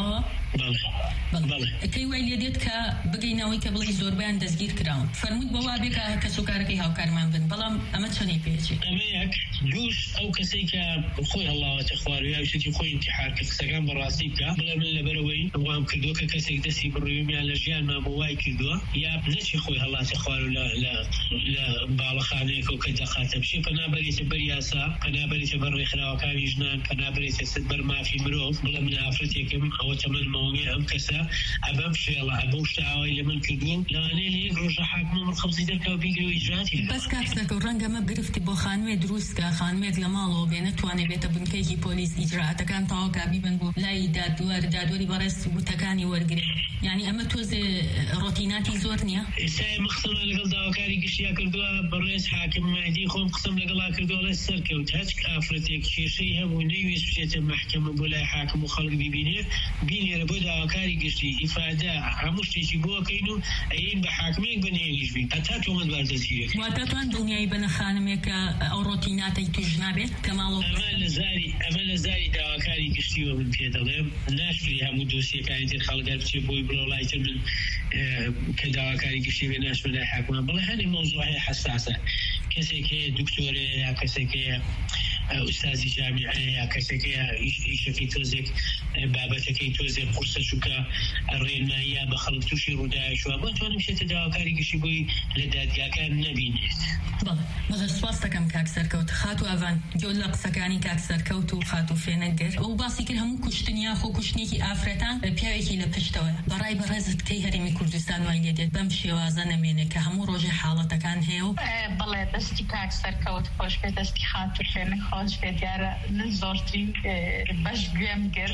کەی وای لێ دێت کە بگەینەوەی کە بڵی زۆربیان دەستگیر کراون فەرمووت بەوا بێ کە سوکارەکەی هاوکارمان بن بەڵام ئەمە چەندی پێچێت ئەمە یەک دووش ئەو کەسەی کە خۆی هەڵاوەتە خوار یا شتی خۆی ئینتیحار کە قسەکان بەڕاستی بکە بڵێ من لەبەرەوەی وام کردووە کە کەسێک دەستی بڕیومیان لە ژیانمان بۆ وای کردووە یا نەچی خۆی هەڵاتە خوار و لە باڵەخانەیەکە و کە دەقاتە بچێ پەنابەرێتە بەر یاسا پەنابەرێتە بەر ڕێکخراوەکانی ژنان پەنابەرێتە سەد بەر مافی مرۆڤ بڵێ من ئافرەتێکم ئەوە تەمەنمەوەی ئەم کەسە ئەبەم شێڵە ئەبەو شتە ئاوای لە من کردووم لەوانەیە لە یەک ڕۆژە حاکمە من خەبزی دەرکەوە بیگرەوە ئیجراتی بەس کاکسەکە و ڕەنگەمە گرفتی بۆ خانوێ دروستکە خانوێک لە ماڵەوە بێ نەتوانێت بێتە بنکەیەکی پۆلیس ئیجراعەتەکان تەواو کابی بن بۆ لای دادوەری بەڕێز وتەکانی وەرگرت یعنی ئەمە تۆزێ ڕۆتیناتی زۆر نییە ئێستا قسەمان لەگەڵ داواکاری گشتیا کردووە بەڕێز حاکم مهدی خۆم قسەم لەگەڵا کردووە لە سەرکەوت هەچ ئافرەتێک کێشەی هەبوو نەیویست بچێتە مەحکەمە بۆ لای حاکم و خەڵک ببینێ بینێرە بۆ داواکاری گشتی ئیفادە هەموو شتێکی بۆکەین و ئەین بە حاکمێک بنێنیش بین هەتا تۆمەتبار دەستگیرێت واتە توان دڵنیایی بنە خانمێکە ئەو ڕۆتیناتەی توش نابێت کە ماڵەوە ئەمە لە زاری داواکاری گشتیوە من پێ دەڵێم ناشری هەموو دۆسیەکانی تر خەڵگەر بچێ بۆی بڵۆ لایتر من کە داواکاری گشتی بێ ناشمە لای حاکمان بڵێ هەنێ مۆزوعی حەساسە کەسێک هەیە دکتۆرێ یا کەسێک هەیە ئوستازی جامیعە یا کەسێک هەیە ئیشەکەی تۆزێک بابەتەکەی تۆزێک قورسە چووکە ڕێنماییە بە خەڵک تووشی ڕووداوە شووە بۆ توانم بچێتە داواکاری گشتی بۆی لە دادگاکان نەبینێت بەڵێ سواس دەکەم کاک سەرکەوت خات و ئەڤان گەڵ لە قسەکانی کاک سەرکەوت و خات و فێنەگەر ئەو باسی کرد هەموو کوشتنیا خۆ کوشتنێکی ئافرەتان پیاوێکی لە پشتەوە بەڕای بەڕێزت کەی هەرێمی کوردستان وای لێ دێت بەم شێوازە نەمێنێ کە هەموو ڕۆژێ حاڵەتەکان هەیە و بەڵێ دەستی کاک سەرکەوت خۆش بێ دەستی خات و فێنە خۆش بێ دیارە من زۆرترین بەش گوێم گرت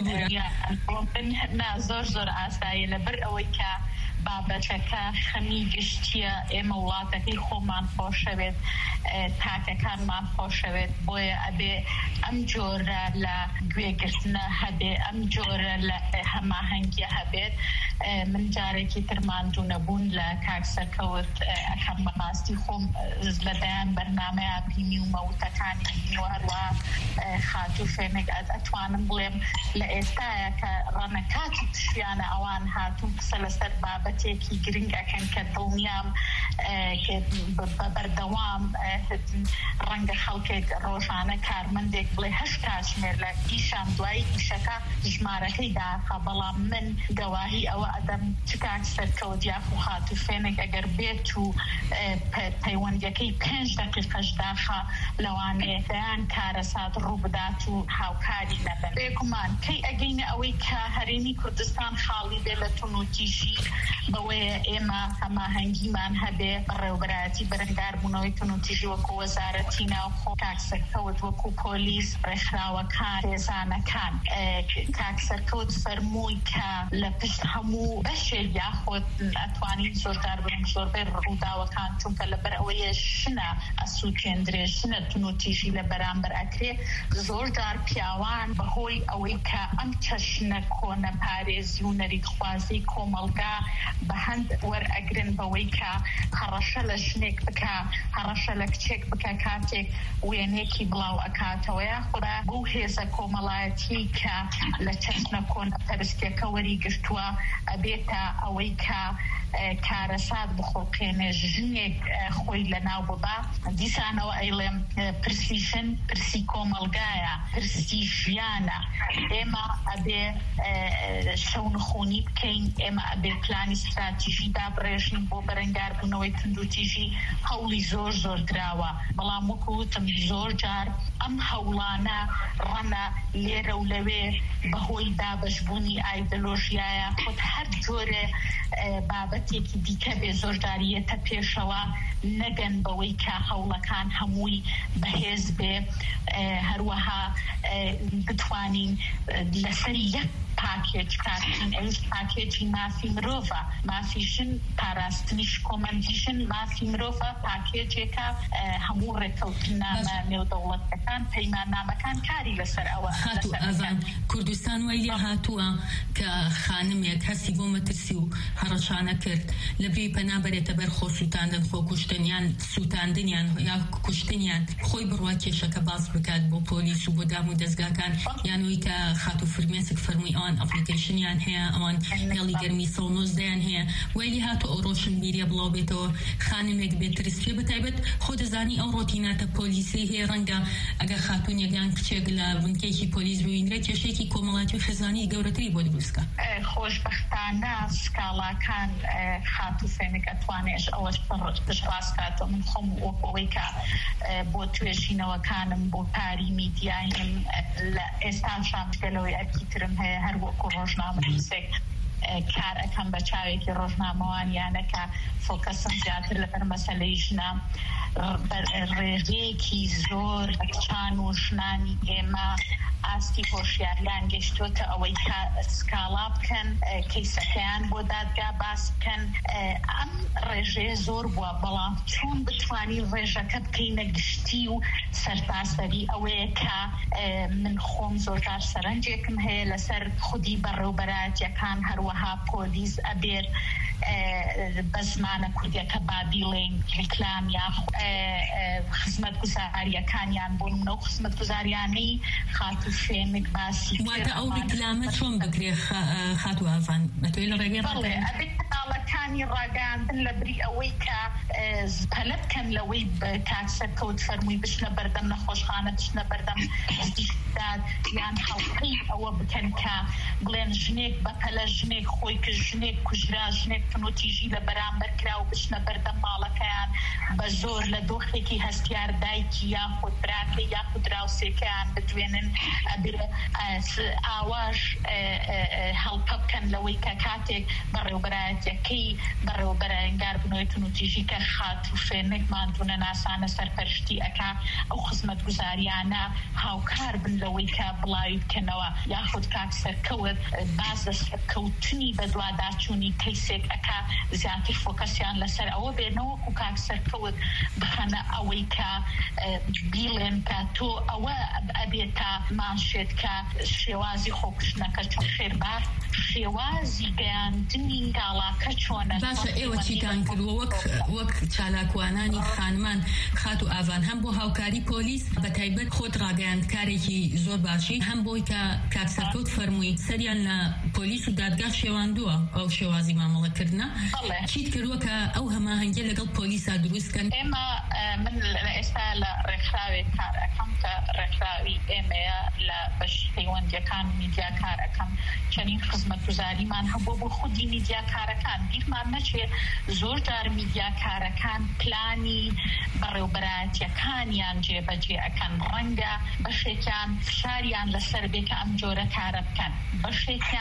زۆر ئاساییە لەبەر ئەوەی کە بابەتەکە خەمی گشتیە ئێمە وڵاتەکەی خۆمان خۆشەوێت تاکەکانمان خۆشەوێت بۆیە ئەبێ ئەم جۆرە لە گوێگرتنە هەبێ ئەم جۆرە لە هەماهەنگیە هەبێت من جارێکی ترماندوو نەبوون لە کاک سەرکەوت ئەکەم بەڕاستی خۆم لەدایان بەرنامەیە بینی و مەوتەکانی بینی و هەروە خات و فێنێک ئەتوانم بڵێم لە ئێستایە کە ڕەنەکاتی پشیانە ئەوان هاتوون قسە لەسەر بابەتێکی گرنگ ئەکەن کە دڵنیام بەبەردەوام ڕەنگە خەڵکێک ڕۆژانە کارمەندێک بڵێ 8 کاتژمێر لە ئیشان دوای ئیشەکە ژمارەکەی داخە بەڵام من گەواهی ئەوە ئەدەم چ کاک سەرکەوت یاخ و خات و فێنێک ئەگەر بێت و پەیوەندیەکەی 5 دقیقەش داخە لەوانەیە دەیان کارە سات ڕوو بدات و هاوکاری نەبن بێگومان کەی ئەگەینە ئەوەی کە هەرێمی کوردستان خاڵی بێ لە تونوتیژی بەوەیە ئێمە هەماهەنگیمان هەبێ ئەبێ ڕێوبەرایەتی بەرەنگاربوونەوەی تونوتیژی وەکو وەزارەتی ناوخۆ کاکسەرکەوت وەکو پۆلیس ڕێکخراوەکان خێزانەکان کاکسەرکەوت فەرمووی کە لە پشت هەموو بەشێک یاخۆت ئەتوانین زۆردار بن زۆربەی ڕووداوەکان چونکە لەبەر ئەوەیە شنە ئەسووتێندرێ شنە تونوتیژی لە بەرامبەر ئەکرێ زۆرجار پیاوان بەهۆی ئەوەی کە ئەم چەشنە کۆنە پارێزی و نەریتخوازی کۆمەلگا بە هەند وەرئەگرن بەوەی کە هەڕەشە لە ژنێک بکە هەڕەشە لە کچێک بکە کاتێک وێنێکی بڵاو ئەکاتەوە یاخۆدا بۆ هێزە کۆمەڵایەتی کە لە چەشنە کۆنە پەرستیەکە وەریگرتووە ئەبێتە ئەوەی کە کارەسات بخۆقێنێ ژنێک خۆی لەناو ببا دیسانەوە ئەیڵێم پرسیشن پرسی کۆمەلگایە پرسی ژیانە ئێمە ئەبێ شەونخۆنی بکەین ئێمە ئەبێ پلانی استراتیژی دابڕێژین بۆ بەرەنگاربوونەوەی تونندوتیژی هەوڵی زۆر زۆر دراوە بەڵام وەکوتم زۆر جار ئەم هەوڵانە ڕەنە لێرە و لەوێ بەهۆی دابەشبوونی ئایدۆلۆژیایە خۆت هەر جۆرێ بابەتێکی دیکە بێ زۆرداریەتە پێشەوە نەگەن بەوەی کە هەوڵەکان هەمووی بەهێز بێ هەروەها بتوانین لەسەری یەک پاکێج کارکردن ئەوش پاکێجی مافی مرۆڤە مافیشن پاراستنیش کۆمەندیشن مافی مرۆڤە پاکێجێکە هەموو ڕێکەوتنامە نێودەوڵەتەکان پەیماننامەکان کاری لەسەر ئەوە هاتوو ئازان کوردستان وای لێ هاتووە کە خانمێک هەستی بۆ مەترسی و هەڕەشانە کرد لە بێ پەنابەرێتە بەر خۆ سووتاندن خۆ کوشتنیان سووتاندنیان یا کوشتنیان خۆی بڕوا کێشەکە باز بکات بۆ پۆلیس و بۆ دام و دەستگاکان یانەوەی کە خاتو فرمێسک فەرمووی ئەپلیکیشنیان هەیە ئەوان هێڵی گەرمی سەڵنۆزدەیان هەیە ویلی هاتو ئەو ڕۆشن بیریە بڵاو بێتەوە خانمێک بێت ترسیە بەتایبەت خۆ دەزانی ئەو ڕۆتیناتە پۆلیسی هەیە ڕەنگە ئەگەر خاتون یەکیان کچێک لە بنکێکی پۆلیس بوینرێت کێشێکی کۆمەڵاتی و خێزانی گەورەتری بۆ دروستکە خۆشبەختانە سکاڵاکان خاتو فێنێک ئەتوانێش ئەوەش پشڕاستکاتەوە من خۆم وەکەوەی کە بۆ توێژینەوەکانم بۆ پاری میدیایم لە ئێستاشان گەلەوەی ئەرکیترم هەیە هەر وەکو ڕۆژنامەنووسێک کار ئەەکەم بە چاوێکی ڕۆژنامەوانیانەکە فۆکەسم زیاتر لەبەر مەسەلەی ژنە ڕێژەیەکی زۆر کچان و ژنانی ئێمە ئاستی هۆشیاریان گەشتوتە ئەوەی سکاڵا بکەن کەیسەکەیان بۆ دادگا باس بکەن ئەم ڕێژەیە زۆر بووە بەڵام چۆن بتوانی ڕێژەکە بکەینە گشتی و سەرتاسەری ئەوەیە کە من خۆم زۆرجار سەرنجێکم هەیە لەسەر خودی بەڕێوبەرایەتیەکان هەروەها پۆلیس ئەبێر بە زمانە کوردیەکە بابیڵێن ریکلام یا خزمەت گوزاریەکانیان بۆ منە و خزمەت گوزاریانەی خاتو فێنک باسی واتە ئەو ریکلامە چۆن بکرێ خاتو ئاڤان بەتۆی لە ڕێگەی ڕاگەیاندنی ڕاگەیاندن لە بری ئەوەی کە پەلە بکەن لەوەی کاکسەرکەوت فەرمووی بچنە بەردەم نەخۆشخانە بچنە بەردەم داد یان هەڵقەی ئەوە بکەن کە بڵێن ژنێک بە پەلە ژنێک خۆی کە ژنێک کوژرا ژنێک تونوتیژی لە بەرامبەر کرا و بچنە بەردەم ماڵەکەیان بە زۆر لە دۆخێکی هەستیار دایکی یاخود براکە یاخود راوسێکەیان بدوێنن ئاواش هەڵپە بکەن لەوەی کە کاتێک بەڕێوبەرایەتیەکەی بەڕێوبەرەنگاربوونەوەی تونوتیژی کە خاتو فێنێک ماندوونە ناسانە سەرپەرشتی ئەکا ئەو خزمەت گوزاریانە هاوکار بن لەوەی کە بڵاوی بکەنەوە یاخود کاکسەرکەوت باز دەستکەوتنی بە دوواداچوونی کەیسێک ئەکا زیاتر فۆکەسیان لەسەر ئەوە بێنەوە و کاکسەرکەوت بخەنە ئەوەی کە بیڵێن کە تۆ ئەوە ئەبێتە ماشێت کە شێوازی خۆکشتنەکە چۆن خێربار شێوازی گەیاندنی گاڵاکە چۆنە باشە ئێوە چیتان کردووە وەک چالاکوانانی خانمان خاتو ئاڤان هەم بۆ هاوکاری پۆلیس بە تایبەت خۆت ڕاگەیاندکارێکی زۆر باشی هەم بۆی کە کاکسەرکەوت فەرمووی سەریان لە پۆلیس و دادگا شێواندووە ئەو شێوازی مامەڵەکردنە چیت کردووە کە ئەو هەماهەنگە لەگەڵ پۆلیسا دروستکەن ئێمە من ئێستا لە ڕێکخراوێک کار ئەەکەم کە ڕێکخراوی ئێمەیە لە بەش پەیوەندیەکان میدیا کار ئەەکەم چەندین خزمەت گوزاریمان هەبوو بۆ خودی میدیا کارەکان بیرمان نەچێ زۆر جار میدیا کارەکان پلانی بەڕێوبەرایەتیەکانیان جێبەجێ ئەەکەن ڕەنگە بەشێکیان فشاریان لەسەر بێ کە ئەم جۆرە کارە بکەن بەشێکیان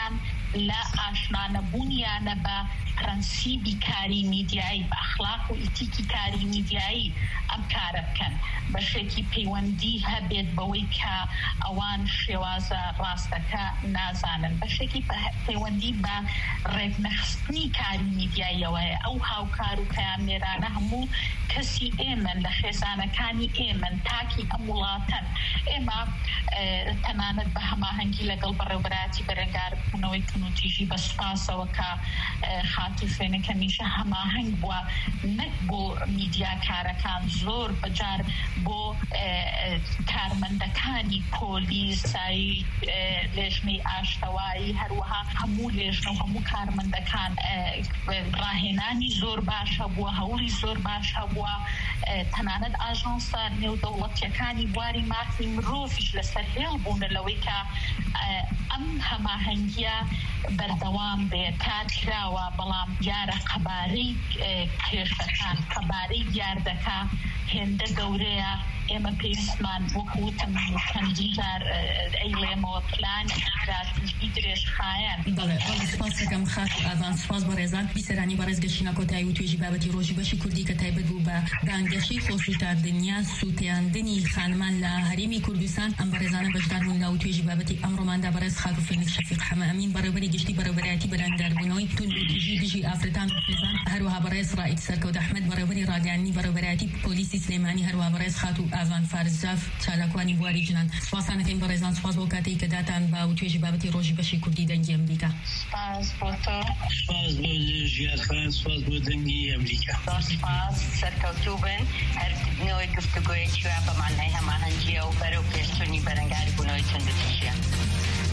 لا آشنا نبوونیانە بە پرەنسیبی کاری میدیایی بە ئەخلاق و ئیتیکی کاری میدیایی ئەم کارە بکەن بەشێکی پەیوەندی هەبێت بەوەی کە ئەوان شێوازە ڕاستەکە نازانن بەشێکی پەیوەندی بە ڕێکنەخستنی کاری میدیاییەوەیە ئەو هاوکار و کامێرانە هەموو کەسی ئێمن لە خێزانەکانی ئێمن تاکی ئەم وڵاتەن ئێمە تەنانەت بە هەماهەنگی لەگەڵ بەڕێوەبەرایەتی بەرەنگار بوونەوەی کنوتیژی بە سوپاسەوە کە خاتووفێنە کەمیشە هەماهەنگ بووە نەک بۆ میدیاکارەکان زۆر بەجار بۆ کارمەندەکانی پۆلیسایی لێژنەی ئاشتەوایی هەروەها هەموو لێژنە و هەموو کارمەندەکان ڕاهێنانی زۆر باشە بووە هەوڵی زۆر باش هەبووە تەنانەت ئاژانسە نێودەوڵەتیەکانی بواری مافی مرۆڤیش لەسەر هێڵ بوونە لەوەی کە ئەم هەماهەنگیە بەردەوام بێ کاتراوە بەڵام یارە قەبارەی کێشەکان قەبارەی دیاردەکە هێندە گەورەیە ئێمە پێویستمان وەکوتم چەندین جار ئەیڵێمەوە پلانی استراتیژی درێژخایەن. بەڵێ سپاس دەکەم خاک ئاڤان سپاس بۆ ڕێزان بیسەرانی بە ڕێزگەشتنە کۆتایی و توێژی بابەتی ڕۆژی بەشی کوردی کە تایبەت بوو بە دانگەشەی خۆشوتاردنیا سوتیاندنی خانمان لە هەرێمی کوردستان ئەم بەڕێزانە بەشدار بوون لە توێژی بابەتی ئەمڕۆماندا بەڕێز خاتووفێنی شەفیق حەمە ئەمین بەڕێوەبەری گشتی بەڕێوەبەرایەتی بەرەنگاربوونەوەی توندوتیژی دژی ئافرەتان و خێزان هەروەها بەڕێز ڕائید سەرکەوت ئەحمەد بەڕێوەبەری ڕاگەیاندنی بەڕێوەبەرایەتی پۆلیسی سلێمانی هەروەها بەڕێز خاتوو ئاڤان فارزاف چالاکوانی بواری جنان سپاسانەکەین بەڕێزان سپاس بۆ کاتێک کە داتان با و توێژی بابەتی ڕۆژی بەشی کوردی دەنگی ئەمریکا سپاس بۆ تۆ سپاس بۆ ژیانخان سپاس بۆ دەنگی ئەمریکا سپاس سەرکەوتوو بن هەرکردنەوەی گفتوگۆیەکی وا بەمانای هەماهەنگیە و بەرەو پێشچوونی بەرەنگاری بوونەوەی چەندە تیژە